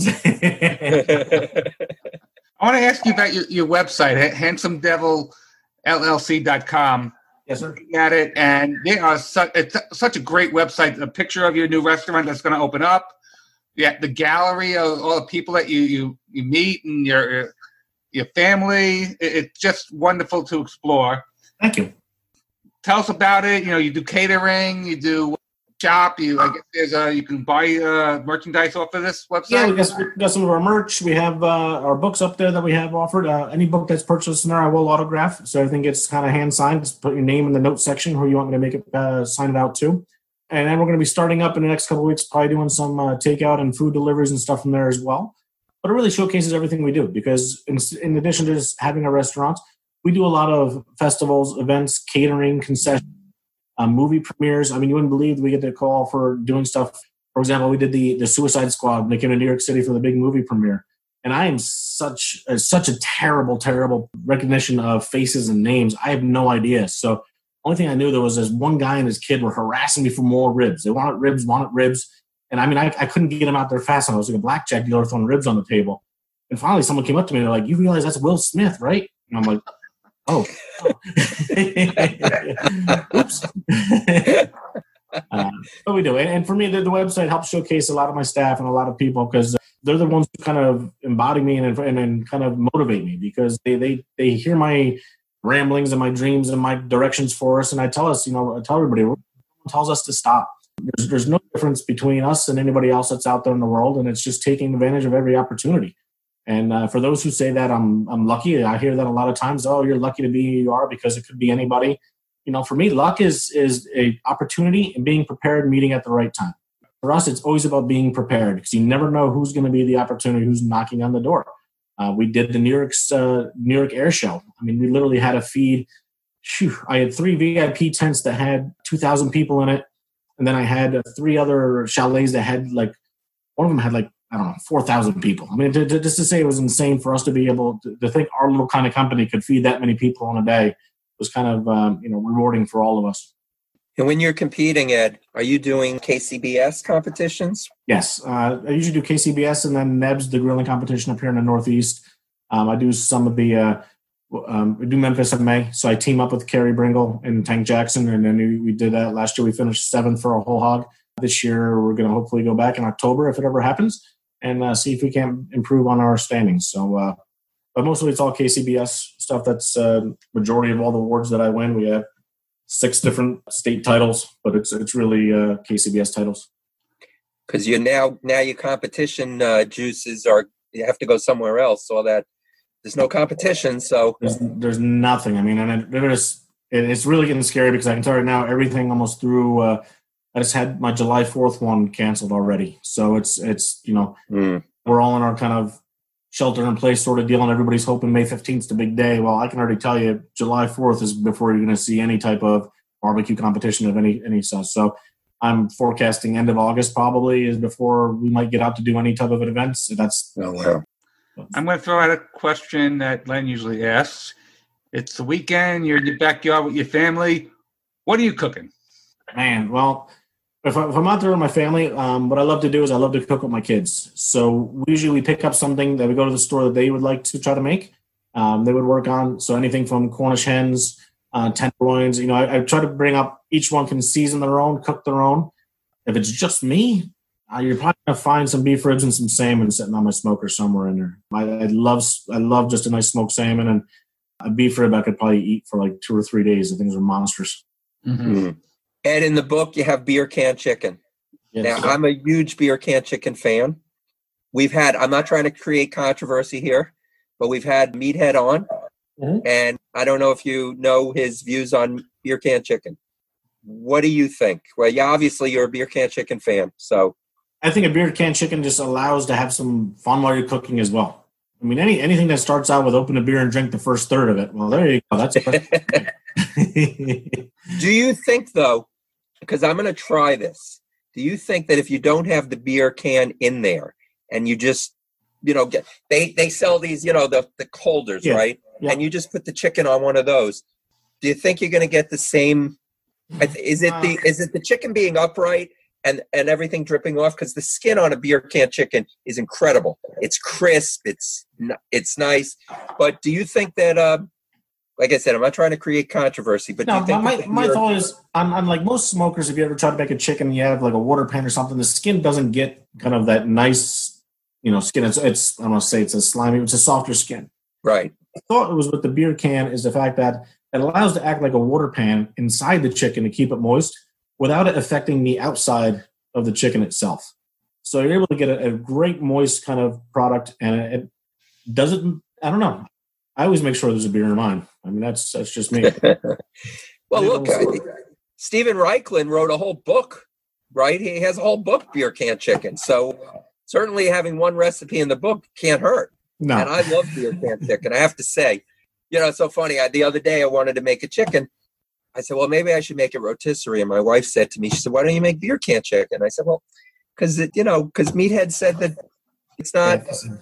I want to ask you about your website, handsomedevillllc.com. Yes, sir. Looking at it, and they are it's such a great website. A picture of your new restaurant that's going to open up. Yeah, the gallery of all the people that you meet and your family. It's just wonderful to explore. Thank you. Tell us about it. You do catering, you do shop. I guess you can buy merchandise off of this website. Yeah, we got some of our merch. We have our books up there that we have offered. Any book that's purchased in there, I will autograph. So everything gets kind of hand signed. Just put your name in the note section who you want me to make it sign it out to. And then we're going to be starting up in the next couple of weeks, probably doing some takeout and food deliveries and stuff from there as well. But it really showcases everything we do, because in addition to just having a restaurant, we do a lot of festivals, events, catering, concessions, movie premieres. I mean, you wouldn't believe we get the call for doing stuff For example, we did the Suicide Squad when they came to New York City for the big movie premiere. And I am such a terrible, terrible recognition of faces and names. I have no idea. So only thing I knew there was this one guy and his kid were harassing me for more ribs. They wanted ribs. And I mean, I couldn't get them out there fast enough. I was like a blackjack dealer throwing ribs on the table. And finally someone came up to me and they're like, you realize that's Will Smith, right? And I'm like, oh. Oops. But we do. And for me, the website helps showcase a lot of my staff and a lot of people because they're the ones who kind of embody me and kind of motivate me because they hear my ramblings and my dreams and my directions for us. And I tell us, I tell everybody, everyone tells us to stop. There's no difference between us and anybody else that's out there in the world. And it's just taking advantage of every opportunity. And for those who say that I'm lucky, I hear that a lot of times. Oh, you're lucky to be who you are because it could be anybody. For me, luck is a opportunity and being prepared and meeting at the right time. For us, it's always about being prepared because you never know who's going to be the opportunity, who's knocking on the door. We did the New York Air Show. I mean, we literally had a feed. I had 3 VIP tents that had 2,000 people in it. And then I had 3 other chalets that had one of them had 4,000 people. I mean, just to say it was insane for us to be able to think our little kind of company could feed that many people in a day was kind of, rewarding for all of us. And when you're competing, Ed, are you doing KCBS competitions? Yes. I usually do KCBS and then NEBS, the grilling competition up here in the Northeast. I do some of the, we do Memphis in May. So I team up with Kerry Bringle and Tank Jackson. And then we did that last year. We finished 7th for a whole hog. This year, we're going to hopefully go back in October if it ever happens and see if we can improve on our standings. So, but mostly it's all KCBS stuff. That's majority of all the awards that I win. We have 6 different state titles, but it's really KCBS titles. Because now your competition juices you have to go somewhere else, so that there's no competition. So there's nothing. I mean, and it's really getting scary because I can tell right now everything almost through. I just had my July 4th one canceled already, so it's we're all in our kind of shelter in place sort of deal, and everybody's hoping May 15th is the big day. Well, I can already tell you July 4th is before you're going to see any type of barbecue competition of any such. So I'm forecasting end of August probably is before we might get out to do any type of events. That's I'm going to throw out a question that Len usually asks. It's the weekend. You're in your backyard with your family. What are you cooking? Man, well, if I'm out there with my family, what I love to do is I love to cook with my kids. So usually we pick up something that we go to the store that they would like to try to make. They would work on. So anything from Cornish hens, tenderloins. I try to bring up each one can season their own, cook their own. If it's just me, you're probably going to find some beef ribs and some salmon sitting on my smoker somewhere in there. I love just a nice smoked salmon, and a beef rib I could probably eat for 2 or 3 days. The things are monstrous. Mm-hmm. And in the book, you have beer can chicken. Yes. Now, I'm a huge beer can chicken fan. I'm not trying to create controversy here, but we've had Meathead on, and I don't know if you know his views on beer can chicken. What do you think? Well, obviously you're a beer can chicken fan, so. I think a beer can chicken just allows to have some fun while you're cooking as well. I mean, anything that starts out with open a beer and drink the first third of it, well, there you go. That's Do you think, though, because I'm going to try this, do you think that if you don't have the beer can in there and you just, they sell these, the holders, right? Yeah. And you just put the chicken on one of those, do you think you're going to get the same? Is it the chicken being upright and everything dripping off? Because the skin on a beer can chicken is incredible. It's crisp. It's nice. But do you think that, like I said, I'm not trying to create controversy, but do you think my thought is, unlike most smokers, if you ever try to make a chicken, you have a water pan or something, the skin doesn't get kind of that nice, skin. It's I don't want to say it's a slimy, it's a softer skin. Right. I thought it was with the beer can is the fact that it allows to act like a water pan inside the chicken to keep it moist without it affecting the outside of the chicken itself. So you're able to get a great moist kind of product, and it doesn't, I don't know. I always make sure there's a beer in mine. I mean, that's just me. Well, look, Steven Reichlin wrote a whole book, right? He has a whole book, Beer Can Chicken. So certainly having one recipe in the book can't hurt. No. And I love beer can chicken, I have to say. It's so funny. The other day I wanted to make a chicken. I said, well, maybe I should make a rotisserie. And my wife said to me, she said, why don't you make beer can chicken? I said, well, because Meathead said that it's not.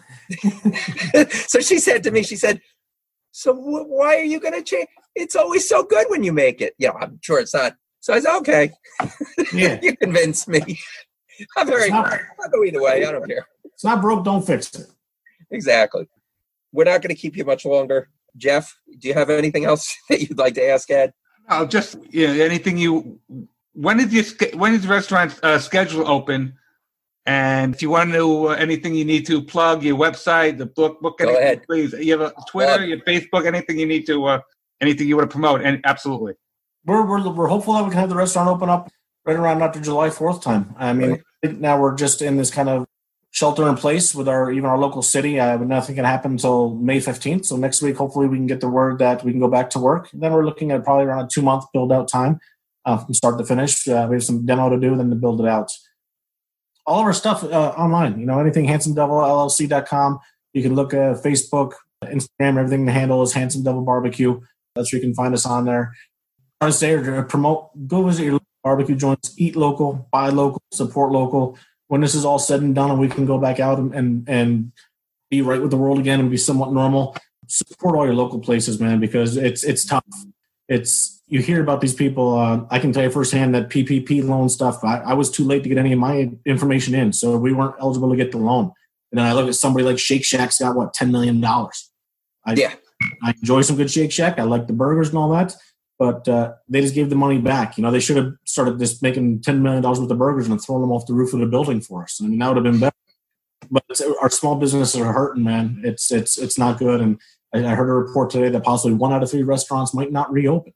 So she said to me, so why are you going to change? It's always so good when you make it. I'm sure it's not. So I said, okay. Yeah. You convinced me. I'll go either way. I don't care. It's not broke, don't fix it. Exactly. We're not going to keep you much longer. Jeff, do you have anything else that you'd like to ask Ed? No, just anything you. When is the restaurant schedule open? And if you want to know anything you need to plug, your website, the book, go ahead. Please. You have a Twitter, your Facebook, anything you need to, anything you want to promote, and absolutely. We're hopeful that we can have the restaurant open up right around after July 4th time. I mean, now we're just in this kind of shelter in place with our local city. Nothing can happen until May 15th. So next week, hopefully we can get the word that we can go back to work. And then we're looking at probably around a 2-month build out time from start to finish. We have some demo to do, then to build it out. All of our stuff online, anything handsomedevillllc.com. You can look at Facebook, Instagram, everything. The handle is Handsome Devil Barbecue. That's where you can find us on there. I would say or promote, go visit your barbecue joints, eat local, buy local, support local. When this is all said and done and we can go back out and be right with the world again and be somewhat normal, support all your local places, man, because it's tough. You hear about these people. I can tell you firsthand that PPP loan stuff, I was too late to get any of my information in, so we weren't eligible to get the loan. And then I look at somebody like Shake Shack's got, $10 million. I enjoy some good Shake Shack. I like the burgers and all that. But they just gave the money back. They should have started just making $10 million worth of burgers and thrown them off the roof of the building for us. I mean, that would have been better. But our small businesses are hurting, man. It's not good. And I heard a report today that possibly 1 out of 3 restaurants might not reopen.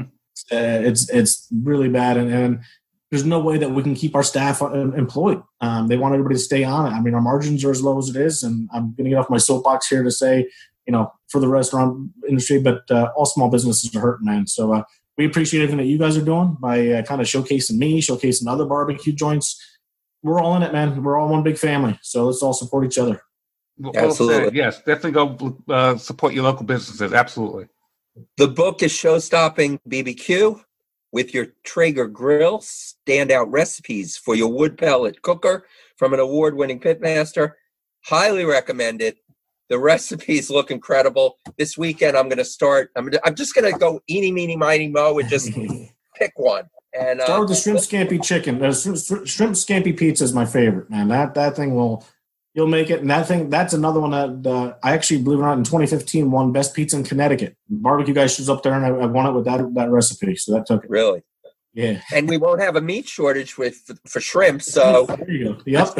It's really bad. And there's no way that we can keep our staff employed. They want everybody to stay on it. I mean, our margins are as low as it is. And I'm going to get off my soapbox here to say, for the restaurant industry, but all small businesses are hurting, man. So we appreciate everything that you guys are doing by kind of showcasing me, showcasing other barbecue joints. We're all in it, man. We're all one big family. So let's all support each other. Absolutely. Yes, definitely go support your local businesses. Absolutely. The book is Show-Stopping BBQ with your Traeger grill, standout recipes for your wood pellet cooker from an award-winning pitmaster. Highly recommend it. The recipes look incredible. This weekend, I'm going to start. I'm just going to go eeny, meeny, miny, mo, and just pick one. And start with the shrimp scampi chicken. Shrimp scampi pizza is my favorite, man. That thing you'll make it. And that's another one that I actually, believe it or not, in 2015 won Best Pizza in Connecticut. Barbecue Guy shows up there, and I won it with that recipe. So that took it. Really? Yeah. And we won't have a meat shortage for shrimp. So there you go. Yep.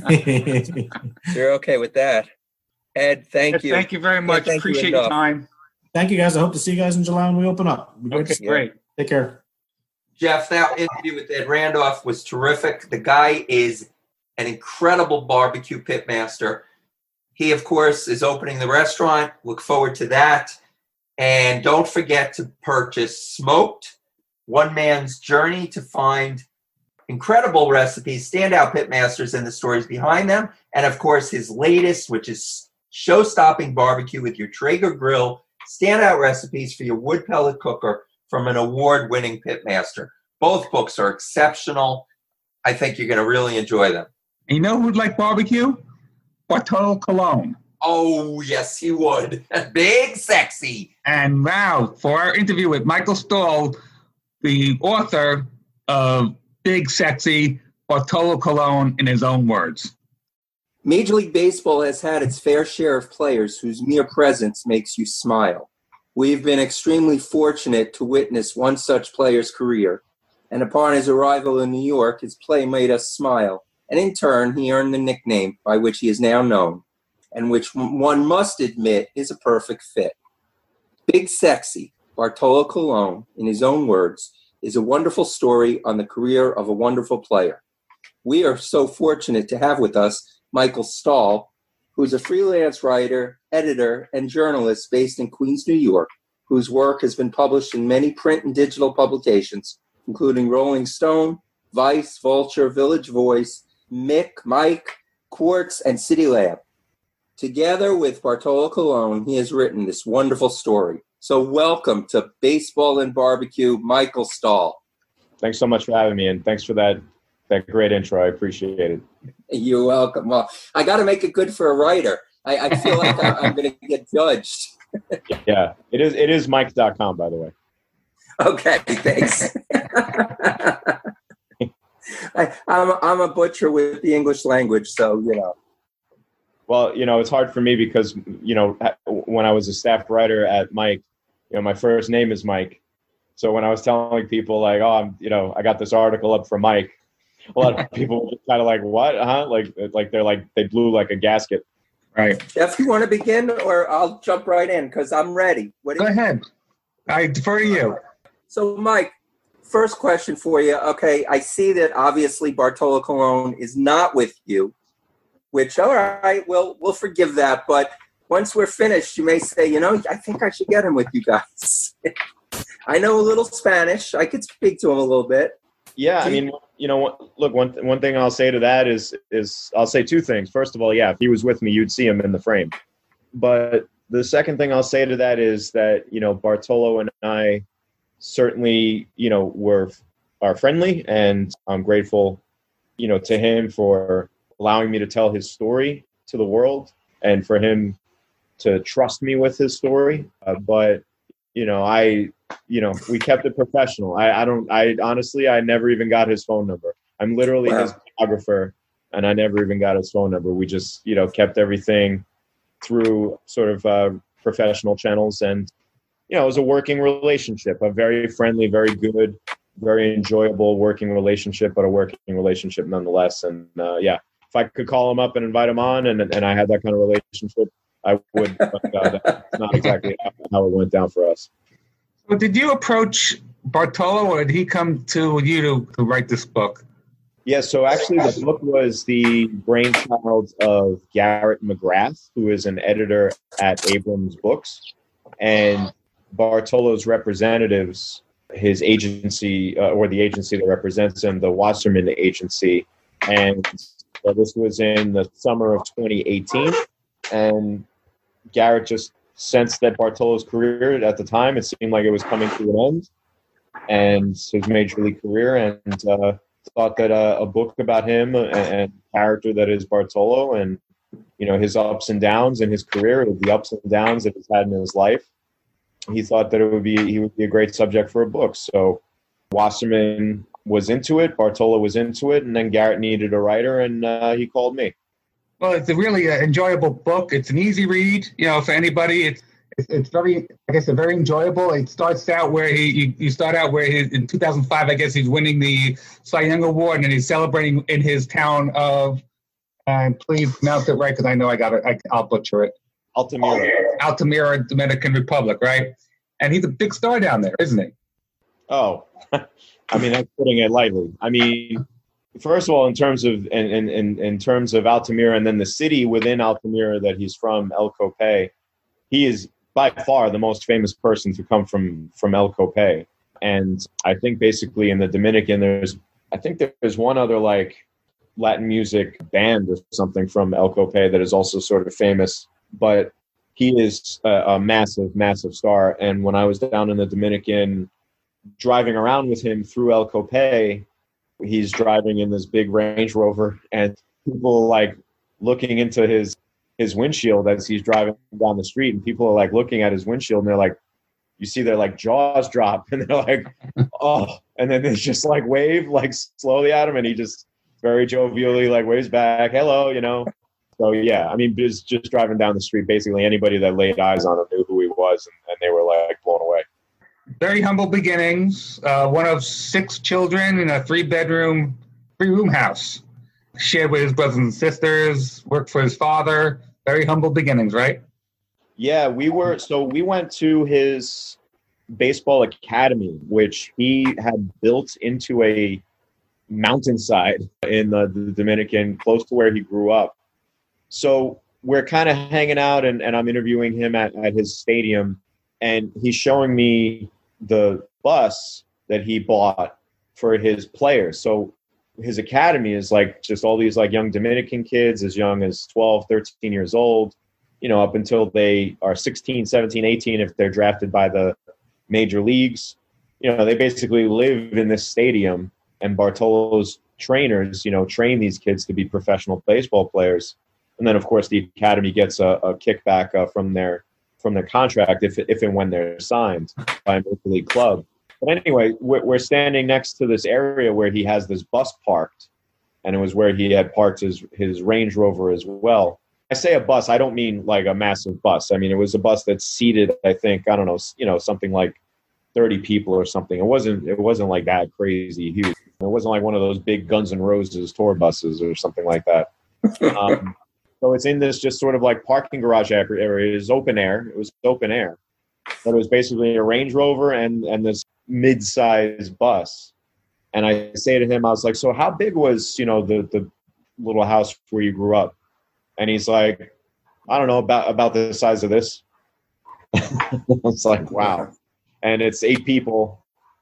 You're okay with that. Ed, thank you. Thank you very much. Appreciate your time. Thank you, guys. I hope to see you guys in July when we open up. Okay, great. Take care. Jeff, that interview with Ed Randolph was terrific. The guy is an incredible barbecue pitmaster. He, of course, is opening the restaurant. Look forward to that. And don't forget to purchase Smoked, One Man's Journey to Find Incredible Recipes, Standout Pitmasters, and the stories behind them. And, of course, his latest, which is Show-Stopping Barbecue with your Traeger grill, standout recipes for your wood pellet cooker from an award-winning pitmaster. Both books are exceptional. I think you're going to really enjoy them. You know who'd like barbecue? Bartolo Colon. Oh, yes, he would. Big Sexy. And now, for our interview with Michael Stahl, the author of Big Sexy, Bartolo Colon in his own words. Major League Baseball has had its fair share of players whose mere presence makes you smile. We've been extremely fortunate to witness one such player's career, and upon his arrival in New York, his play made us smile, and in turn, he earned the nickname by which he is now known, and which one must admit is a perfect fit. Big Sexy, Bartolo Colon, in his own words, is a wonderful story on the career of a wonderful player. We are so fortunate to have with us Michael Stahl, who is a freelance writer, editor, and journalist based in Queens, New York, whose work has been published in many print and digital publications, including Rolling Stone, Vice, Vulture, Village Voice, Mike, Quartz, and City Lab. Together with Bartolo Colon, he has written this wonderful story. So welcome to Baseball and Barbecue, Michael Stahl. Thanks so much for having me, and thanks for that that great intro. I appreciate it. You're welcome. Well, I got to make it good for a writer. I feel like I'm going to get judged. Yeah, it is Mike.com, by the way. Okay, thanks. I'm a butcher with the English language, so, you know. Well, it's hard for me because, when I was a staff writer at Mike, my first name is Mike. So when I was telling people like, oh, I got this article up for Mike, a lot of people were just kind of like, what? Huh? Like they're like, they blew like a gasket. Right. Jeff, you want to begin, or I'll jump right in because I'm ready. Go ahead. I defer to you. So, Mike, first question for you. Okay, I see that obviously Bartolo Colon is not with you, which, all right, we'll forgive that. But once we're finished, you may say, I think I should get him with you guys. I know a little Spanish. I could speak to him a little bit. Yeah, I mean, look, one thing I'll say to that is I'll say two things. First of all, yeah, if he was with me, you'd see him in the frame. But the second thing I'll say to that is that, Bartolo and I certainly, are friendly, and I'm grateful, to him for allowing me to tell his story to the world and for him to trust me with his story. But we kept it professional. I honestly, I never even got his phone number. I'm literally his photographer, and I never even got his phone number. We just, kept everything through sort of professional channels. And, it was a working relationship, a very friendly, very good, very enjoyable working relationship, but a working relationship nonetheless. And if I could call him up and invite him on and I had that kind of relationship, I would. But that's not exactly how it went down for us. Well, did you approach Bartolo, or did he come to you to write this book? Yeah, so actually the book was the brainchild of Garrett McGrath, who is an editor at Abrams Books. And Bartolo's representatives, his agency, or the agency that represents him, the Wasserman Agency. And this was in the summer of 2018. And Garrett just sensed that Bartolo's career at the time, it seemed like it was coming to an end, and his major league career, and thought that a book about him and character that is Bartolo, and his ups and downs in his career, the ups and downs that he's had in his life, he thought that he would be a great subject for a book. So Wasserman was into it, Bartolo was into it, and then Garrett needed a writer, and he called me. Well, it's a really enjoyable book. It's an easy read, for anybody. It's very, I guess, very enjoyable. It starts out where you start out where in 2005, I guess he's winning the Cy Young Award, and he's celebrating in his town of, and please pronounce it right because I know I'll butcher it. Altamira, Dominican Republic, right? And he's a big star down there, isn't he? Oh, I mean, that's putting it lightly. I mean, first of all, in terms of Altamira, and then the city within Altamira that he's from, El Copay, he is by far the most famous person to come from El Copay. And I think basically in the Dominican, there's one other like Latin music band or something from El Copay that is also sort of famous, but he is a massive, massive star. And when I was down in the Dominican driving around with him through El Copay, he's driving in this big Range Rover, and people like looking into his windshield as he's driving down the street, and people are like looking at his windshield, and they're like, you see their like jaws drop, and they're like, oh, and then they just like wave like slowly at him, and he just very jovially like waves back, hello. So yeah, I mean, just driving down the street, basically anybody that laid eyes on him knew who he was, and they were like blown away. Very humble beginnings. One of 6 children in a 3-bedroom, 3-room house. Shared with his brothers and sisters. Worked for his father. Very humble beginnings, right? Yeah, we went to his baseball academy, which he had built into a mountainside in the Dominican, close to where he grew up. So we're kind of hanging out, and I'm interviewing him at his stadium, and he's showing me the bus that he bought for his players. So his academy is like just all these like young Dominican kids as young as 12, 13 years old, up until they are 16, 17, 18, if they're drafted by the major leagues. They basically live in this stadium, and Bartolo's trainers, train these kids to be professional baseball players. And then, of course, the academy gets a kickback from their contract if and when they're signed by a major league club. But anyway, we're standing next to this area where he has this bus parked, and it was where he had parked his Range Rover as well. I say a bus, I don't mean like a massive bus. I mean, it was a bus that seated, I think, I don't know, something like 30 people or something. It wasn't like that crazy huge. It wasn't like one of those big Guns N' Roses tour buses or something like that. So it's in this just sort of like parking garage area. It was open air. But it was basically a Range Rover and this mid-sized bus. And I say to him, I was like, so how big was, the little house where you grew up? And he's like, I don't know, about the size of this. I was like, wow. And it's 8 people,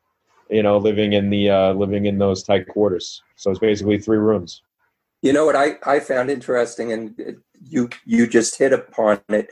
living in those tight quarters. So it's basically 3 rooms. You know what I found interesting, and you just hit upon it.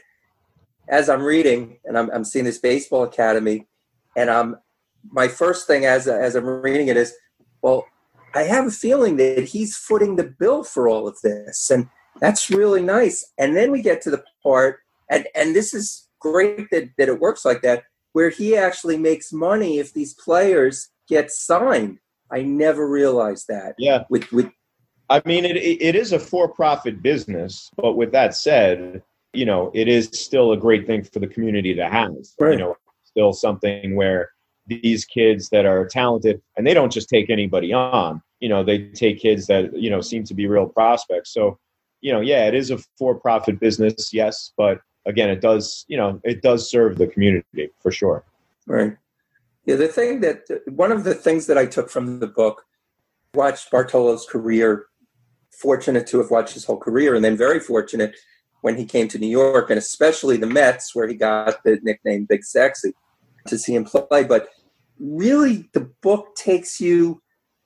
As I'm reading, and I'm seeing this baseball academy, and my first thing as I'm reading it is, well, I have a feeling that he's footing the bill for all of this, and that's really nice. And then we get to the part, and this is great that it works like that, where he actually makes money if these players get signed. I never realized that. Yeah. With I mean, it is a for-profit business, but with that said, it is still a great thing for the community to have. Right. Still something where these kids that are talented, and they don't just take anybody on, they take kids that, seem to be real prospects. So, it is a for-profit business, yes, but again, it does serve the community for sure. Right. Yeah, one of the things that I took from the book, watched Bartolo's career, fortunate to have watched his whole career, and then very fortunate when he came to New York, and especially the Mets, where he got the nickname Big Sexy, to see him play. But really, the book takes you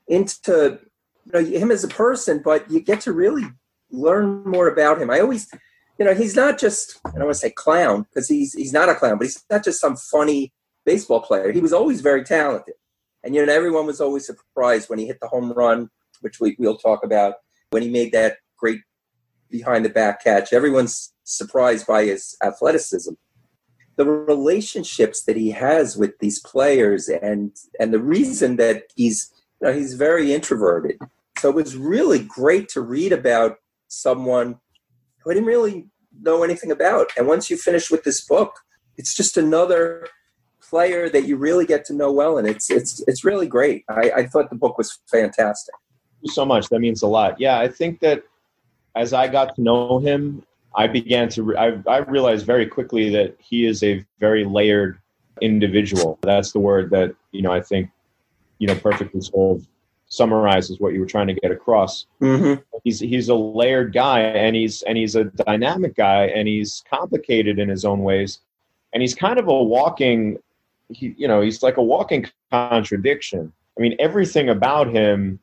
into him as a person, but you get to really learn more about him. I always, he's not just, I don't want to say clown, because he's not a clown, but he's not just some funny baseball player. He was always very talented. And, everyone was always surprised when he hit the home run, which we'll talk about, when he made that great behind-the-back catch. Everyone's surprised by his athleticism. The relationships that he has with these players and the reason that he's very introverted. So it was really great to read about someone who I didn't really know anything about. And once you finish with this book, it's just another player that you really get to know well, and it's really great. I thought the book was fantastic. Thank you so much. That means a lot. Yeah, I think that as I got to know him, I began to I realized very quickly that he is a very layered individual. That's the word that I think perfectly sort of summarizes what you were trying to get across. Mm-hmm. He's a layered guy, and he's a dynamic guy, and he's complicated in his own ways, and he's kind of a walking. He's like a walking contradiction. I mean, everything about him,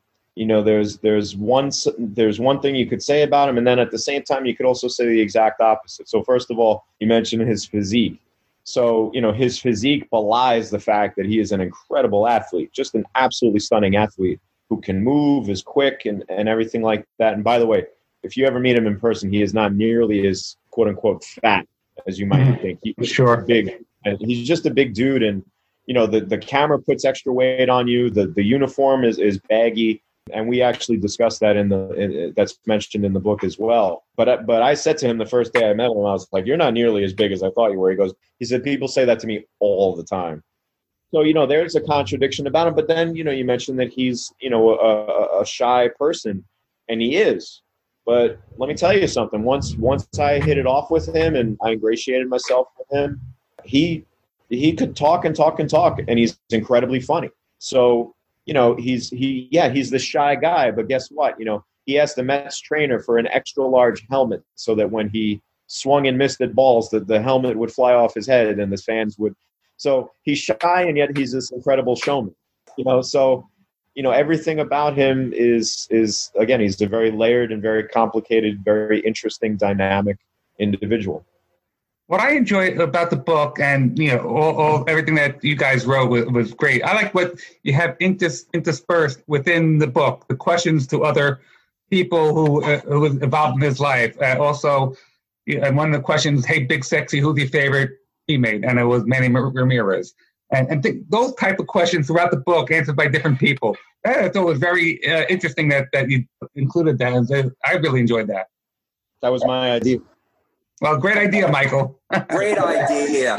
there's one thing you could say about him, and then at the same time, you could also say the exact opposite. So first of all, you mentioned his physique. So, his physique belies the fact that he is an incredible athlete, just an absolutely stunning athlete who can move, is quick, and everything like that. And by the way, if you ever meet him in person, he is not nearly as quote unquote fat as you might think. He's Sure. big. And he's just a big dude, and the camera puts extra weight on you. The uniform is baggy, and we actually discussed that that's mentioned in the book as well. But I said to him the first day I met him, I was like, "You're not nearly as big as I thought you were." He said, "People say that to me all the time." So there's a contradiction about him. But then you mentioned that he's a shy person, and he is. But let me tell you something. Once I hit it off with him, and I ingratiated myself with him, he could talk and talk and talk, and he's incredibly funny. So, he's the shy guy, but guess what? He asked the Mets trainer for an extra large helmet so that when he swung and missed at balls, that the helmet would fly off his head and the fans would. So he's shy, and yet he's this incredible showman. So everything about him is again, he's a very layered and very complicated, very interesting, dynamic individual. What I enjoy about the book, and all everything that you guys wrote was great. I like what you have interspersed within the book, the questions to other people who was involved in his life. Also, and one of the questions, "Hey, Big Sexy, who's your favorite teammate?" And it was Manny Ramirez. And those type of questions throughout the book, answered by different people. I thought it was very interesting that you included that. I really enjoyed that. That was my idea. Well, great idea, Michael. Great idea.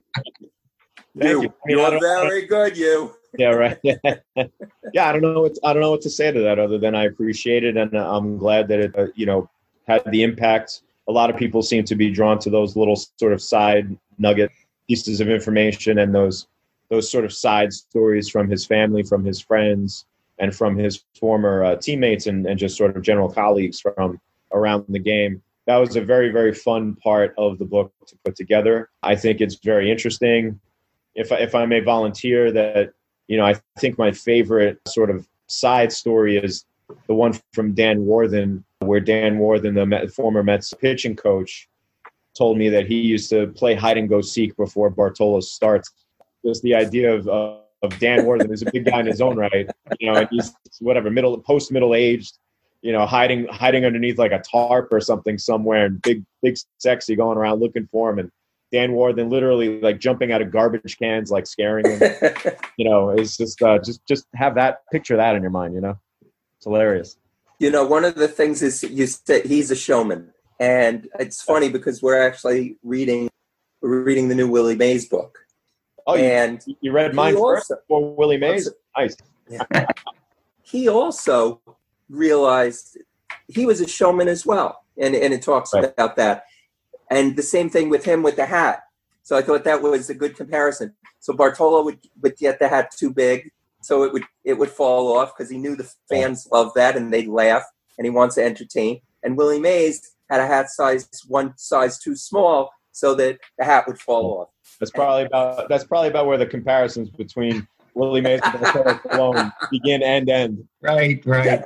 Thank you. You're very good, you. Yeah, right. Yeah, I don't know what to say to that other than I appreciate it, and I'm glad that it had the impact. A lot of people seem to be drawn to those little sort of side nugget pieces of information and those sort of side stories from his family, from his friends, and from his former teammates and just sort of general colleagues from around the game. That was a very, very fun part of the book to put together. I think it's very interesting. If I may volunteer, that I think my favorite sort of side story is the one from Dan Warthen, where Dan Warthen, the former Mets pitching coach, told me that he used to play hide and go seek before Bartolo starts. Just the idea of Dan Warthen, who's a big guy in his own right, and he's post middle aged, hiding underneath like a tarp or something somewhere, and big sexy going around looking for him, and Dan Warthen literally like jumping out of garbage cans, like scaring him. It's just have that, picture that in your mind. It's hilarious. One of the things is you said he's a showman, and it's funny because we're actually reading the new Willie Mays book. Oh, and you read mine first before Willie Mays? Nice. Yeah. He also realized he was a showman as well, and it talks about that. And the same thing with him with the hat. So I thought that was a good comparison. So Bartolo would get the hat too big, so it would fall off because he knew the fans loved that and they'd laugh, and he wants to entertain. And Willie Mays had a hat one size too small, so that the hat would fall off. That's probably about where the comparisons between Willie Mays and Bartolo Colon begin and end. Right.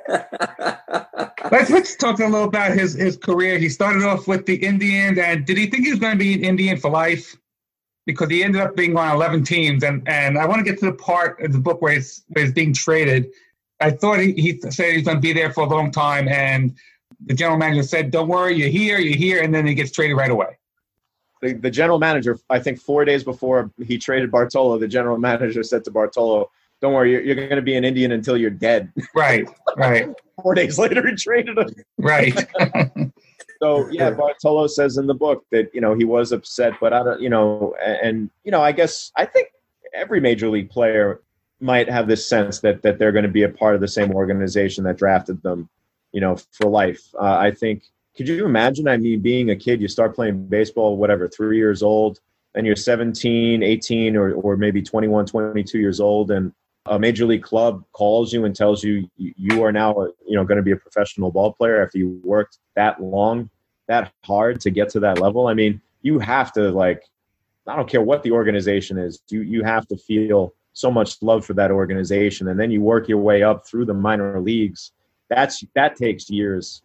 Let's talk a little about his career. He started off with the Indians, and did he think he was going to be an Indian for life? Because he ended up being on 11 teams, and I want to get to the part of the book where he's being traded. I thought he said he's going to be there for a long time, and the general manager said, "Don't worry, you're here," and then he gets traded right away. The general manager, I think 4 days before he traded Bartolo, the general manager said to Bartolo, "Don't worry, you're going to be an Indian until you're dead." Right. 4 days later, he traded him. Right. So, yeah, Bartolo says in the book that, he was upset, but I don't, I guess I think every major league player might have this sense that they're going to be a part of the same organization that drafted them, for life. I think, could you imagine, being a kid, you start playing baseball, 3 years old, and you're 17, 18, or maybe 21, 22 years old, and a major league club calls you and tells you you are now, going to be a professional ball player after you worked that long, that hard to get to that level. You have to, I don't care what the organization is, you have to feel so much love for that organization, and then you work your way up through the minor leagues. That takes years.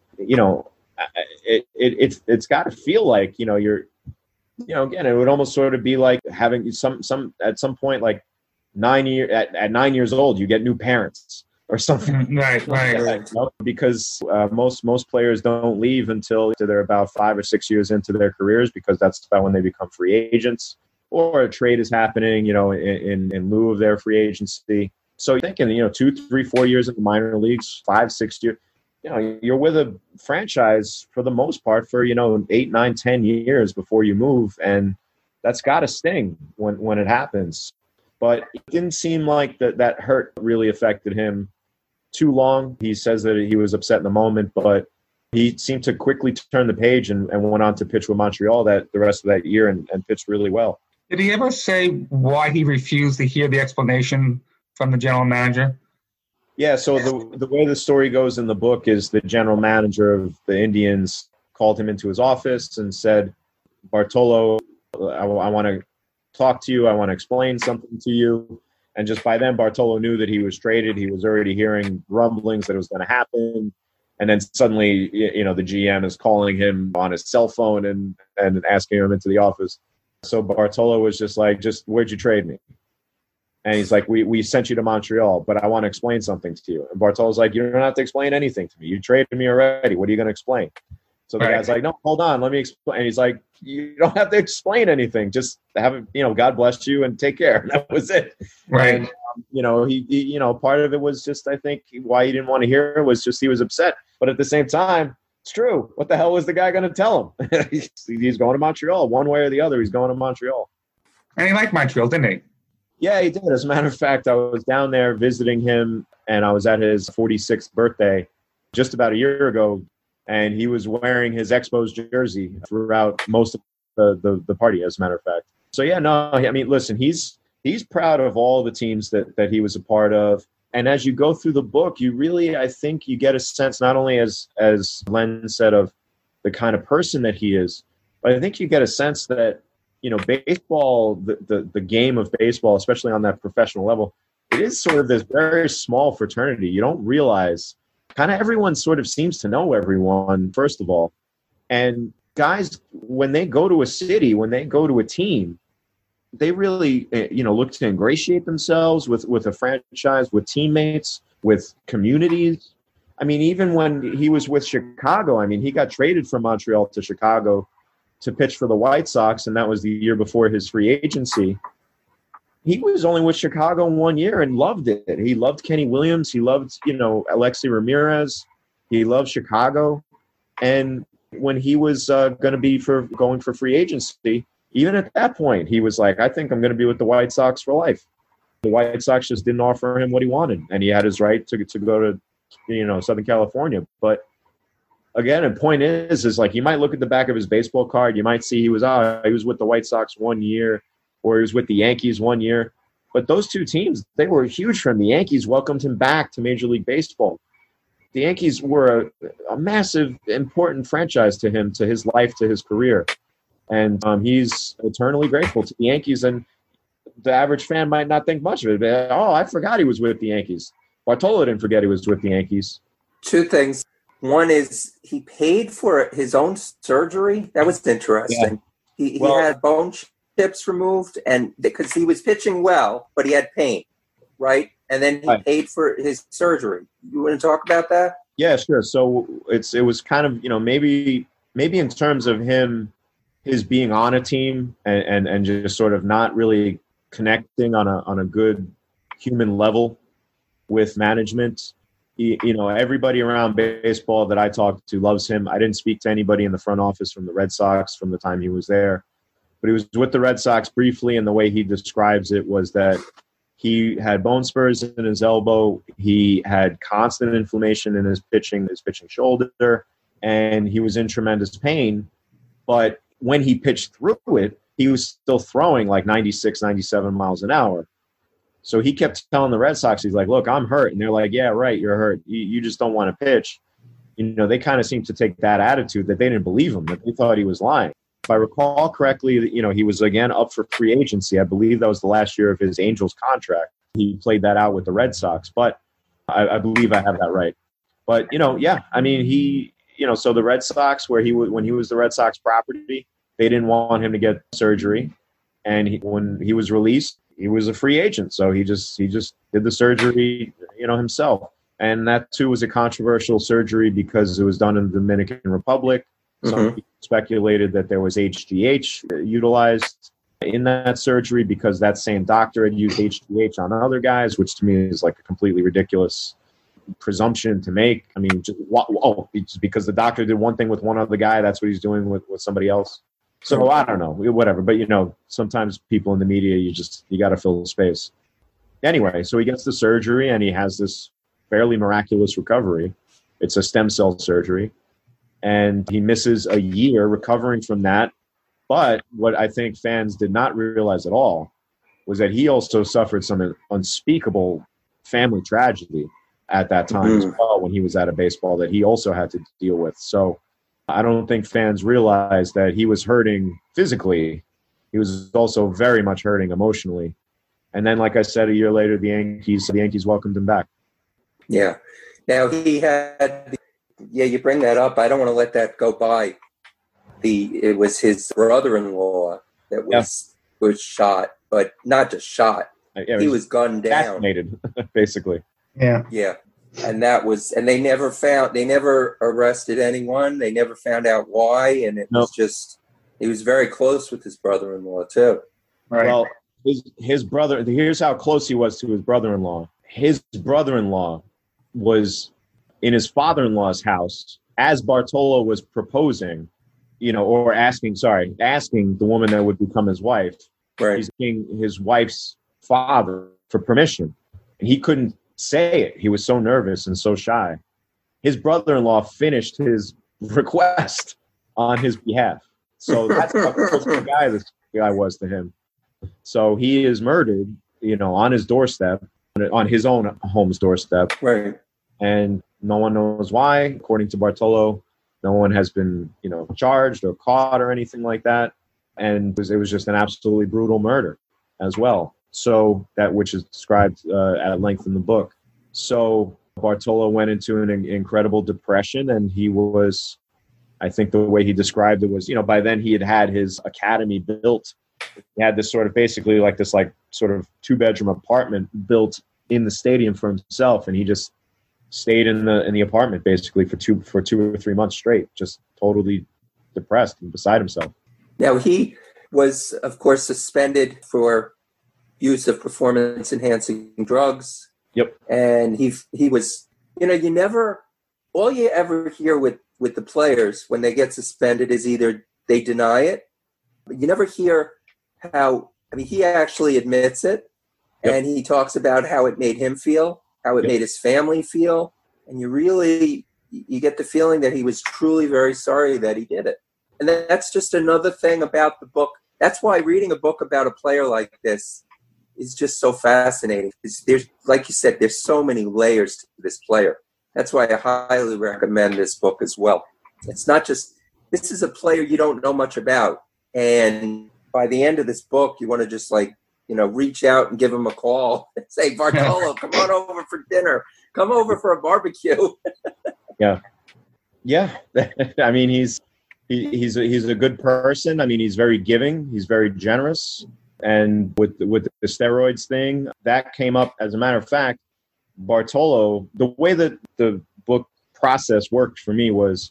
It's got to feel like, you're, again, it would almost sort of be like having some at some point, like 9 years old, you get new parents or something. Right. Because most players don't leave until they're about 5 or 6 years into their careers, because that's about when they become free agents, or a trade is happening, in lieu of their free agency. So you're thinking, 2, 3, 4 years in the minor leagues, 5, 6 years. You're with a franchise for the most part for, 8, 9, 10 years before you move. And that's got to sting when it happens. But it didn't seem like that hurt really affected him too long. He says that he was upset in the moment, but he seemed to quickly turn the page and went on to pitch with Montreal the rest of that year and pitched really well. Did he ever say why he refused to hear the explanation from the general manager? Yeah, so the way the story goes in the book is the general manager of the Indians called him into his office and said, "Bartolo, I want to talk to you. I want to explain something to you." And just by then, Bartolo knew that he was traded. He was already hearing rumblings that it was going to happen. And then suddenly, the GM is calling him on his cell phone and asking him into the office. So Bartolo was just like, where'd you trade me? And he's like, we sent you to Montreal, but I want to explain something to you. And Bartolo's like, you don't have to explain anything to me. You traded me already. What are you going to explain? So the guy's like, no, hold on, let me explain. And he's like, you don't have to explain anything. Just have it, God bless you and take care. And that was it. Right. And, he part of it was just, I think why he didn't want to hear it was just he was upset. But at the same time, it's true. What the hell was the guy going to tell him? He's going to Montreal. One way or the other, he's going to Montreal. And he liked Montreal, didn't he? Yeah, he did. As a matter of fact, I was down there visiting him, and I was at his 46th birthday just about a year ago, and he was wearing his Expos jersey throughout most of the party, as a matter of fact. So, yeah, no, I mean, listen, he's proud of all the teams that he was a part of. And as you go through the book, you really, I think you get a sense, not only as Len said, of the kind of person that he is, but I think you get a sense that, baseball, the game of baseball, especially on that professional level, it is sort of this very small fraternity. You don't realize kind of everyone sort of seems to know everyone, first of all. And guys, when they go to a city, when they go to a team, they really, look to ingratiate themselves with a franchise, with teammates, with communities. I mean, even when he was with Chicago, I mean, he got traded from Montreal to Chicago to pitch for the White Sox, and that was the year before his free agency. He was only with Chicago 1 year and loved it. He loved Kenny Williams. He loved, Alexi Ramirez. He loved Chicago. And when he was going to be going for free agency, even at that point, he was like, I think I'm going to be with the White Sox for life. The White Sox just didn't offer him what he wanted, and he had his right to go to, Southern California. But again, the point is like you might look at the back of his baseball card, you might see he was with the White Sox 1 year, or he was with the Yankees 1 year. But those two teams, they were huge for him. The Yankees welcomed him back to Major League Baseball. The Yankees were a massive, important franchise to him, to his life, to his career. And he's eternally grateful to the Yankees. And the average fan might not think much of it. But, I forgot he was with the Yankees. Bartolo didn't forget he was with the Yankees. Two things. One is he paid for his own surgery. That was interesting. Yeah. He had bone chips removed, and because he was pitching well, but he had pain, right? And then he paid for his surgery. You want to talk about that? Yeah, sure. So it was kind of, maybe in terms of his being on a team and just sort of not really connecting on a good human level with management. Everybody around baseball that I talked to loves him. I didn't speak to anybody in the front office from the Red Sox from the time he was there, but he was with the Red Sox briefly. And the way he describes it was that he had bone spurs in his elbow. He had constant inflammation in his pitching shoulder, and he was in tremendous pain. But when he pitched through it, he was still throwing like 96, 97 miles an hour. So he kept telling the Red Sox, he's like, look, I'm hurt. And they're like, yeah, right, you're hurt. You just don't want to pitch. They kind of seemed to take that attitude that they didn't believe him, that they thought he was lying. If I recall correctly, he was again up for free agency. I believe that was the last year of his Angels contract. He played that out with the Red Sox, but I believe I have that right. But, I mean, so the Red Sox, when he was the Red Sox property, they didn't want him to get surgery. And when he was released, he was a free agent. So he just did the surgery, himself. And that too was a controversial surgery because it was done in the Dominican Republic. Some people speculated that there was HGH utilized in that surgery because that same doctor had used HGH on other guys, which to me is like a completely ridiculous presumption to make. I mean, just because the doctor did one thing with one other guy, that's what he's doing with somebody else. So I don't know, whatever. But, sometimes people in the media, you got to fill the space. Anyway, so he gets the surgery and he has this fairly miraculous recovery. It's a stem cell surgery. And he misses a year recovering from that. But what I think fans did not realize at all was that he also suffered some unspeakable family tragedy at that time as well when he was out of baseball that he also had to deal with. So I don't think fans realized that he was hurting physically. He was also very much hurting emotionally. And then, like I said, a year later, the Yankees welcomed him back. Yeah. Now, he had Yeah, you bring that up. I don't want to let that go by. It was his brother-in-law that was shot, but not just shot. Yeah, he was gunned down. Assassinated, basically. Yeah. Yeah. And they never arrested anyone. They never found out why. And it was just, he was very close with his brother-in-law too. Right. Well, his brother, here's how close he was to his brother-in-law. His brother-in-law was in his father-in-law's house as Bartolo was proposing, or asking the woman that would become his wife. Right. He's asking his wife's father for permission. And he couldn't say it. He was so nervous and so shy. His brother-in-law finished his request on his behalf. So that's how close this guy was to him. So he is murdered, on his doorstep, on his own home's doorstep. Right. And no one knows why. According to Bartolo, no one has been, charged or caught or anything like that. And it was just an absolutely brutal murder as well. So that which is described at length in the book. So Bartolo went into an incredible depression, and he was, I think the way he described it was, by then he had his academy built. He had this sort of basically like this sort of 2-bedroom apartment built in the stadium for himself, and he just stayed in the apartment basically for 2 or 3 months straight, just totally depressed and beside himself. Now he was, of course, suspended for use of performance-enhancing drugs. Yep. And he was, all you ever hear with the players when they get suspended is either they deny it, but you never hear he actually admits it. Yep. And he talks about how it made him feel, how it made his family feel. And you get the feeling that he was truly very sorry that he did it. And that's just another thing about the book. That's why reading a book about a player like this is just so fascinating. There's, like you said, there's so many layers to this player. That's why I highly recommend this book as well. It's not just, this is a player you don't know much about. And by the end of this book, you want to just reach out and give him a call and say, Bartolo, come on over for dinner. Come over for a barbecue. Yeah. Yeah. I mean, he's a good person. I mean, he's very giving. He's very generous. And with the steroids thing, that came up. As a matter of fact, Bartolo, the way that the book process worked for me was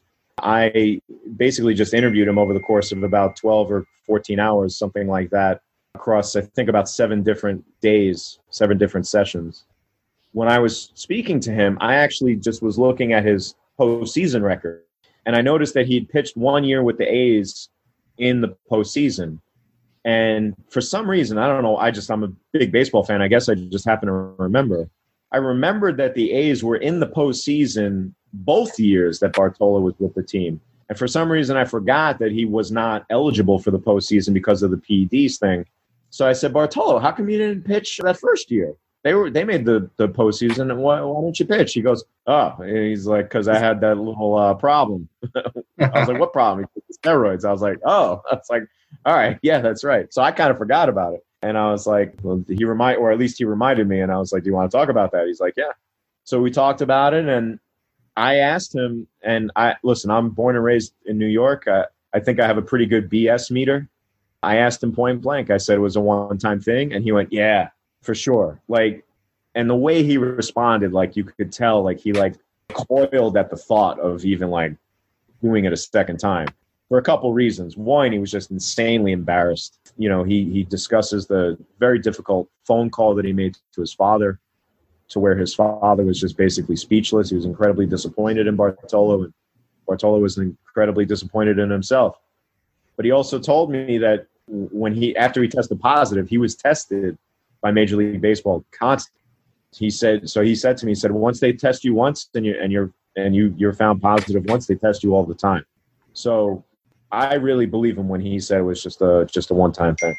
I basically just interviewed him over the course of about 12 or 14 hours, something like that, across, I think, about 7 different days, 7 different sessions. When I was speaking to him, I actually just was looking at his postseason record. And I noticed that he'd pitched 1 year with the A's in the postseason. And for some reason, I don't know, I'm a big baseball fan. I guess I just happen to remember. I remembered that the A's were in the postseason both years that Bartolo was with the team. And for some reason, I forgot that he was not eligible for the postseason because of the PEDs thing. So I said, Bartolo, how come you didn't pitch that first year? They made the postseason. And why don't you pitch? He goes, he's like, because I had that little problem. I was like, what problem? He took steroids. I was like, oh, that's like, all right, yeah, that's right. So I kind of forgot about it. And I was like, well, he reminded me. And I was like, do you want to talk about that? He's like, yeah. So we talked about it, and I asked him, and I'm born and raised in New York. I think I have a pretty good BS meter. I asked him point blank. I said it was a one-time thing. And he went, yeah, for sure. And the way he responded, you could tell, he coiled at the thought of even doing it a second time for a couple reasons. One, he was just insanely embarrassed. He discusses the very difficult phone call that he made to his father, to where his father was just basically speechless. He was incredibly disappointed in Bartolo, and Bartolo was incredibly disappointed in himself. But he also told me that after he tested positive, he was tested by Major League Baseball constantly. He said to me, once they test you once, and you're found positive once, they test you all the time. So I really believe him when he said it was just a one-time thing.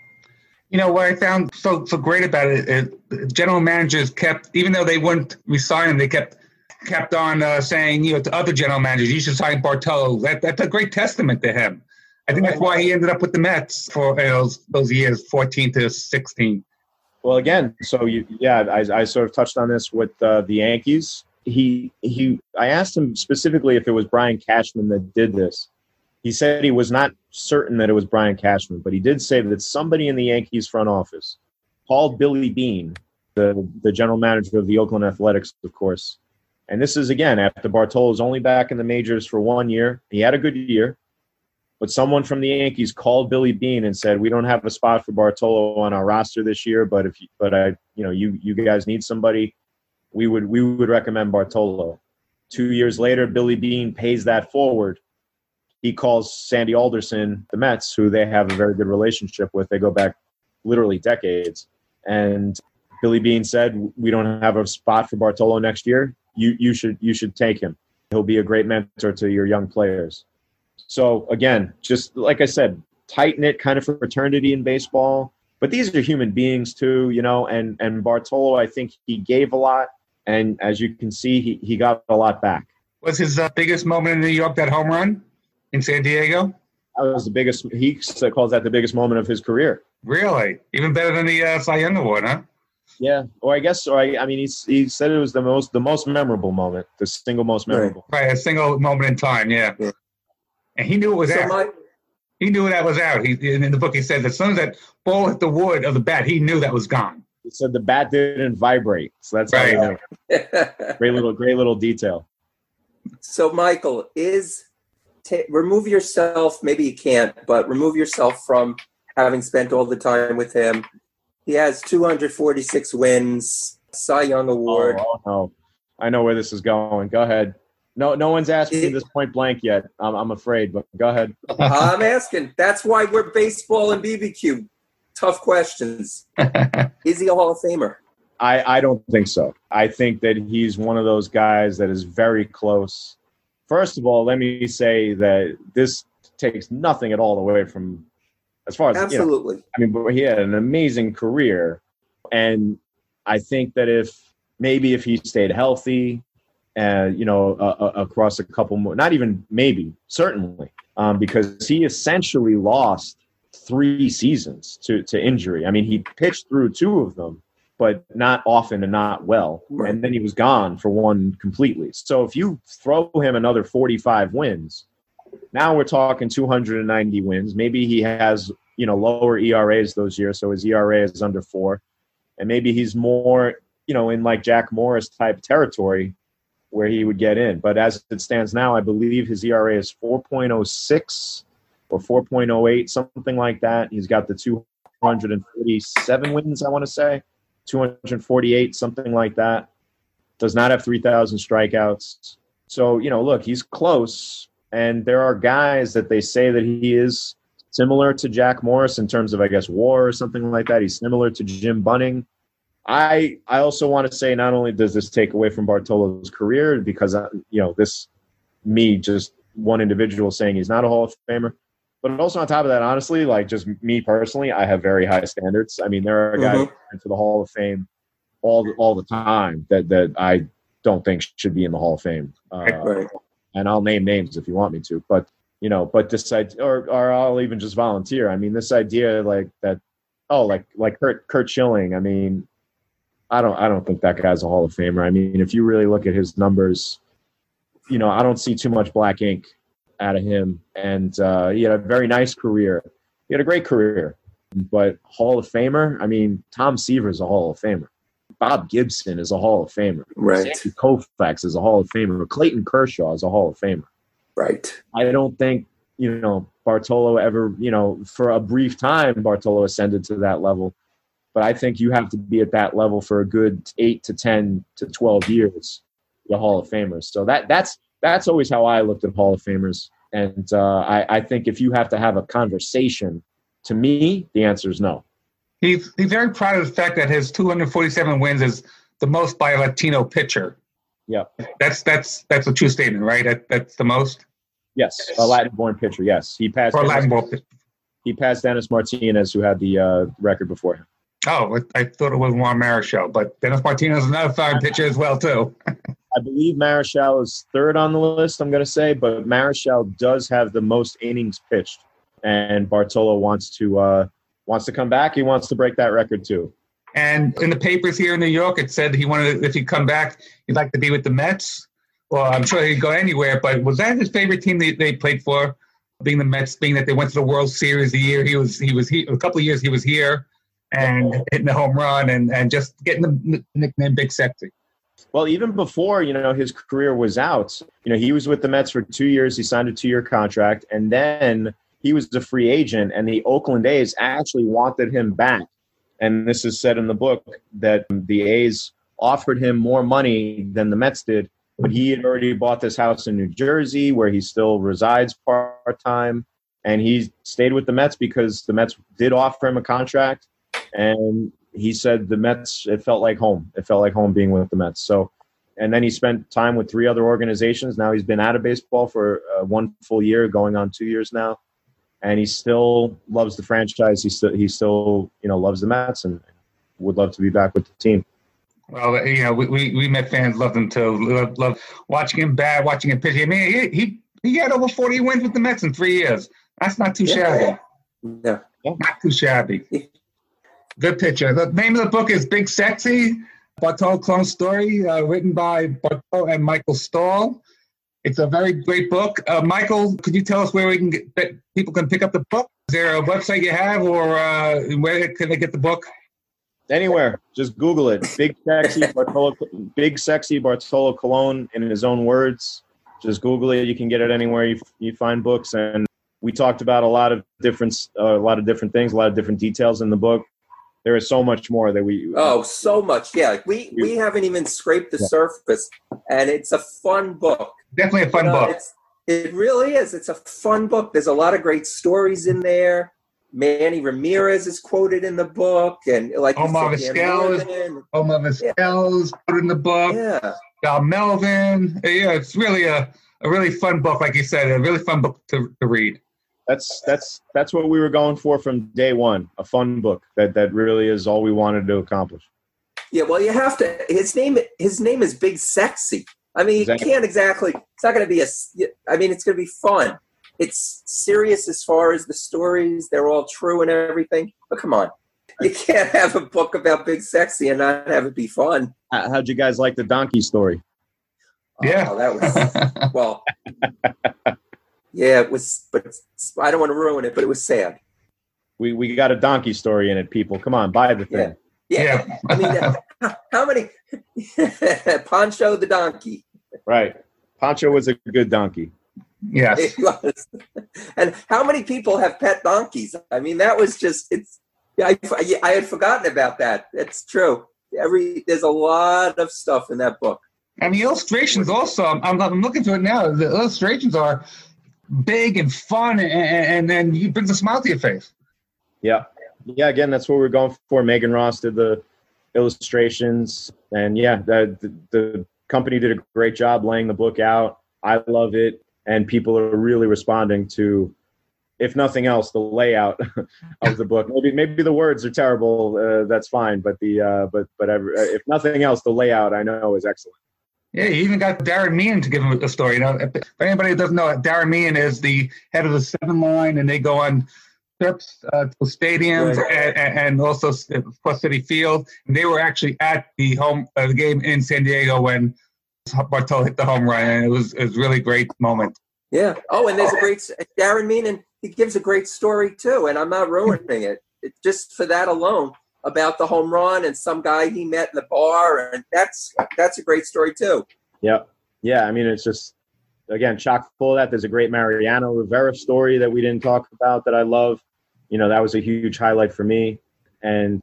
What I found so great about it, general managers kept, even though they wouldn't resign him, they kept on saying, to other general managers, you should sign Bartolo. That's a great testament to him. I think that's why he ended up with the Mets for those years, 14 to 16. Well, again, so I sort of touched on this with the Yankees. I asked him specifically if it was Brian Cashman that did this. He said he was not certain that it was Brian Cashman, but he did say that somebody in the Yankees front office called Billy Beane, the general manager of the Oakland Athletics, of course. And this is, again, after Bartolo's only back in the majors for 1 year. He had a good year. But someone from the Yankees called Billy Beane and said, "We don't have a spot for Bartolo on our roster this year, but you guys need somebody, we would recommend Bartolo." 2 years later, Billy Beane pays that forward. He calls Sandy Alderson, the Mets, who they have a very good relationship with. They go back literally decades. And Billy Beane said, "We don't have a spot for Bartolo next year. You should take him. He'll be a great mentor to your young players." So again, just like I said, tight-knit kind of fraternity in baseball. But these are human beings too, and Bartolo, I think he gave a lot. And as you can see, he got a lot back. Was his biggest moment in New York that home run in San Diego? That was the biggest. He calls that the biggest moment of his career. Really? Even better than the Cy Young Award, huh? Yeah, he said it was the most memorable moment, the single most memorable. Right, a single moment in time, yeah. And he knew it was out. He knew that was out. In the book, he said that as soon as that ball hit the wood of the bat, he knew that was gone. He said the bat didn't vibrate, so that's how he knew. Great little detail. So, Michael, remove yourself. Maybe you can't, but remove yourself from having spent all the time with him. He has 246 wins, Cy Young Award. Oh, no. I know where this is going. Go ahead. No one's asked me this point blank yet. I'm afraid, but go ahead. I'm asking. That's why we're baseball and BBQ. Tough questions. Is he a Hall of Famer? I don't think so. I think that he's one of those guys that is very close. First of all, let me say that this takes nothing at all away from, as far as, absolutely. But he had an amazing career. And I think that if he stayed healthy, across a couple more, not even maybe, certainly, because he essentially lost 3 seasons to injury. I mean, he pitched through 2 of them, but not often and not well. Right. And then he was gone for 1 completely. So if you throw him another 45 wins, now we're talking 290 wins. Maybe he has, lower ERAs those years, so his ERA is under 4. And maybe he's more, in like Jack Morris type territory where he would get in. But as it stands now, I believe his ERA is 4.06 or 4.08, something like that. He's got the 247 wins, I want to say, 248, something like that. Does not have 3,000 strikeouts. So, look, he's close. And there are guys that they say that he is similar to Jack Morris in terms of, I guess, WAR or something like that. He's similar to Jim Bunning. I also want to say, not only does this take away from Bartolo's career, because, just one individual saying he's not a Hall of Famer, but also on top of that, honestly, like just me personally, I have very high standards. I mean, there are guys into the Hall of Fame all the time that I don't think should be in the Hall of Fame. Right. And I'll name names if you want me to, but this idea, or I'll even just volunteer. I mean, this idea like that, like Curt Schilling. I mean, I don't think that guy's a Hall of Famer. I mean, if you really look at his numbers, I don't see too much black ink out of him. And he had a very nice career. He had a great career. But Hall of Famer, I mean, Tom Seaver is a Hall of Famer. Bob Gibson is a Hall of Famer. Right. Sandy Koufax is a Hall of Famer. Clayton Kershaw is a Hall of Famer. Right. I don't think, Bartolo ever, for a brief time, Bartolo ascended to that level. But I think you have to be at that level for a good 8 to 10 to 12 years, the Hall of Famers. So that's always how I looked at Hall of Famers. And I think if you have to have a conversation, to me, the answer is no. He's very proud of the fact that his 247 wins is the most by a Latino pitcher. Yeah. That's a true statement, right? That's the most? Yes, a Latin-born pitcher, yes. He passed Dennis Martinez, who had the record before him. Oh, I thought it was Juan Marichal, but Dennis Martinez is another fine pitcher as well, too. I believe Marichal is 3rd on the list, I'm going to say, but Marichal does have the most innings pitched, and Bartolo wants to come back. He wants to break that record, too. And in the papers here in New York, it said he wanted, if he'd come back, he'd like to be with the Mets. Well, I'm sure he'd go anywhere, but was that his favorite team they played for? Being the Mets, being that they went to the World Series the year he was here, a couple of years he was here, and hitting the home run and just getting the nickname Big Sexy. Well, even before, his career was out, he was with the Mets for 2 years. He signed a 2-year contract, and then he was a free agent, and the Oakland A's actually wanted him back. And this is said in the book that the A's offered him more money than the Mets did, but he had already bought this house in New Jersey where he still resides part-time, and he stayed with the Mets because the Mets did offer him a contract, and he said the Mets, it felt like home. It felt like home being with the Mets. So, and then he spent time with 3 other organizations. Now he's been out of baseball for 1 full year, going on 2 years now, and he still loves the franchise. He still loves the Mets and would love to be back with the team. Well, we Met fans love him too. Love watching him bat, watching him pitch. I mean, he had over 40 wins with the Mets in 3 years. That's not too shabby. No. Not too shabby. Good pitcher. The name of the book is Big Sexy, Bartolo Colon story, written by Bartolo and Michael Stahl. It's a very great book. Michael, could you tell us where people can pick up the book? Is there a website you have, or where can they get the book? Anywhere. Just Google it. Big Sexy Bartolo Colon in his own words. Just Google it. You can get it anywhere you find books. And we talked about a lot of different things, a lot of different details in the book. There is so much more that we. Oh, so much. Yeah. We haven't even scraped the surface, and it's a fun book. Definitely a fun book. It really is. It's a fun book. There's a lot of great stories in there. Manny Ramirez is quoted in the book, and like Omar Vizquel is quoted in the book. Yeah. Val Melvin. Yeah, it's really a really fun book, like you said, a really fun book to read. That's what we were going for from day one. A fun book that really is all we wanted to accomplish. Yeah, well, you have to. His name is Big Sexy. I mean, exactly. You can't exactly. It's not going to be it's going to be fun. It's serious as far as the stories. They're all true and everything. But come on, you can't have a book about Big Sexy and not have it be fun. How'd you guys like the donkey story? Yeah, that was well. Yeah, it was, but I don't want to ruin it. But it was sad. We got a donkey story in it. People, come on, buy the thing. Yeah. I mean, how many? Pancho the donkey. Right, Pancho was a good donkey. Yes. It was. And how many people have pet donkeys? I mean, that was just, I had forgotten about that. It's true. There's a lot of stuff in that book. And the illustrations also, I'm looking through it now. The illustrations are big and fun, and then it brings a smile to your face. Yeah. Yeah, again, that's what we're going for. Megan Ross did the illustrations. And yeah, the company did a great job laying the book out. I love it. And people are really responding to, if nothing else, the layout of the book. Maybe the words are terrible. That's fine, but if nothing else, the layout I know is excellent. Yeah, you even got Darren Meehan to give him a story. If anybody who doesn't know, Darren Meehan is the head of the 7 Line, and they go on trips to stadiums and also, of course, Citi Field. And they were actually at the game in San Diego when Bartolo hit the home run, and it was a really great moment. Yeah. Oh, and there's a great Darren Meehan. He gives a great story too, and I'm not ruining it. Just for that alone, about the home run and some guy he met in the bar, and that's a great story too. Yeah. I mean, it's just, again, chock full of that. There's a great Mariano Rivera story that we didn't talk about that I love. That was a huge highlight for me, and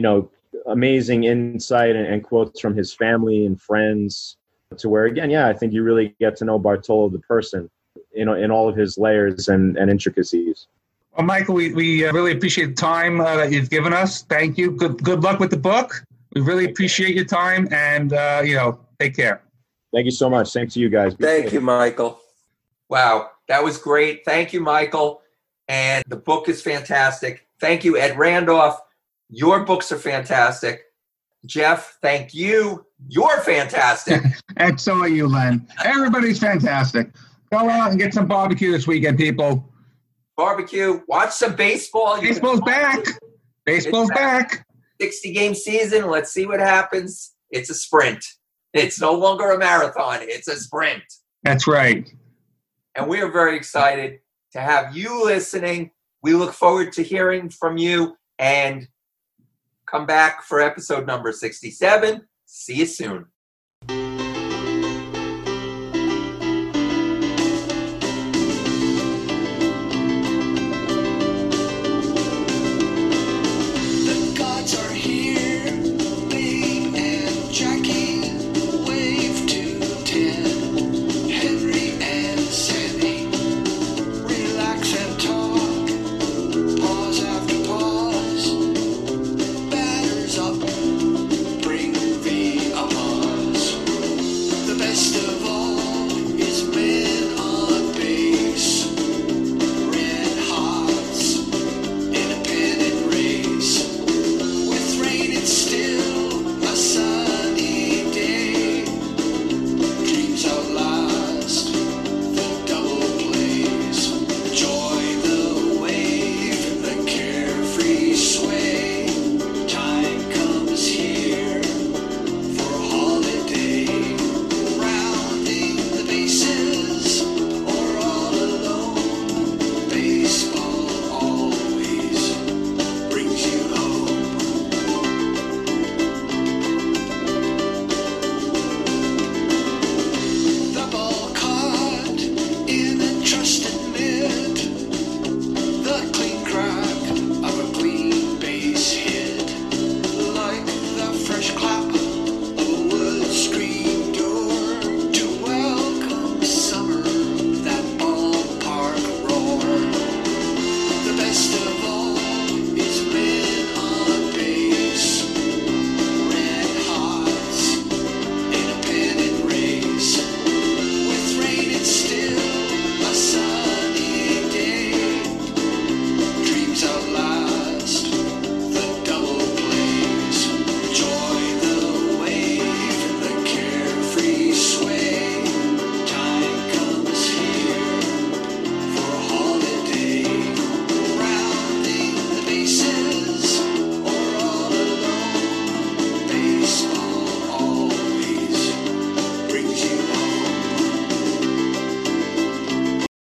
amazing insight and quotes from his family and friends. To where, again, I think you really get to know Bartolo the person, in all of his layers and intricacies. Well, Michael, we really appreciate the time that you've given us. Thank you. Good luck with the book. We really appreciate your time, and take care. Thank you so much. Same to you guys. Thank you, Michael. Wow, that was great. Thank you, Michael. And the book is fantastic. Thank you, Ed Randolph. Your books are fantastic. Jeff, thank you. You're fantastic. And so are you, Len. Everybody's fantastic. Go out and get some barbecue this weekend, people. Barbecue. Watch some baseball. Baseball's back. Baseball's back. 60-game season. Let's see what happens. It's a sprint. It's no longer a marathon. It's a sprint. That's right. And we are very excited to have you listening. We look forward to hearing from you, and come back for episode number 67. See you soon.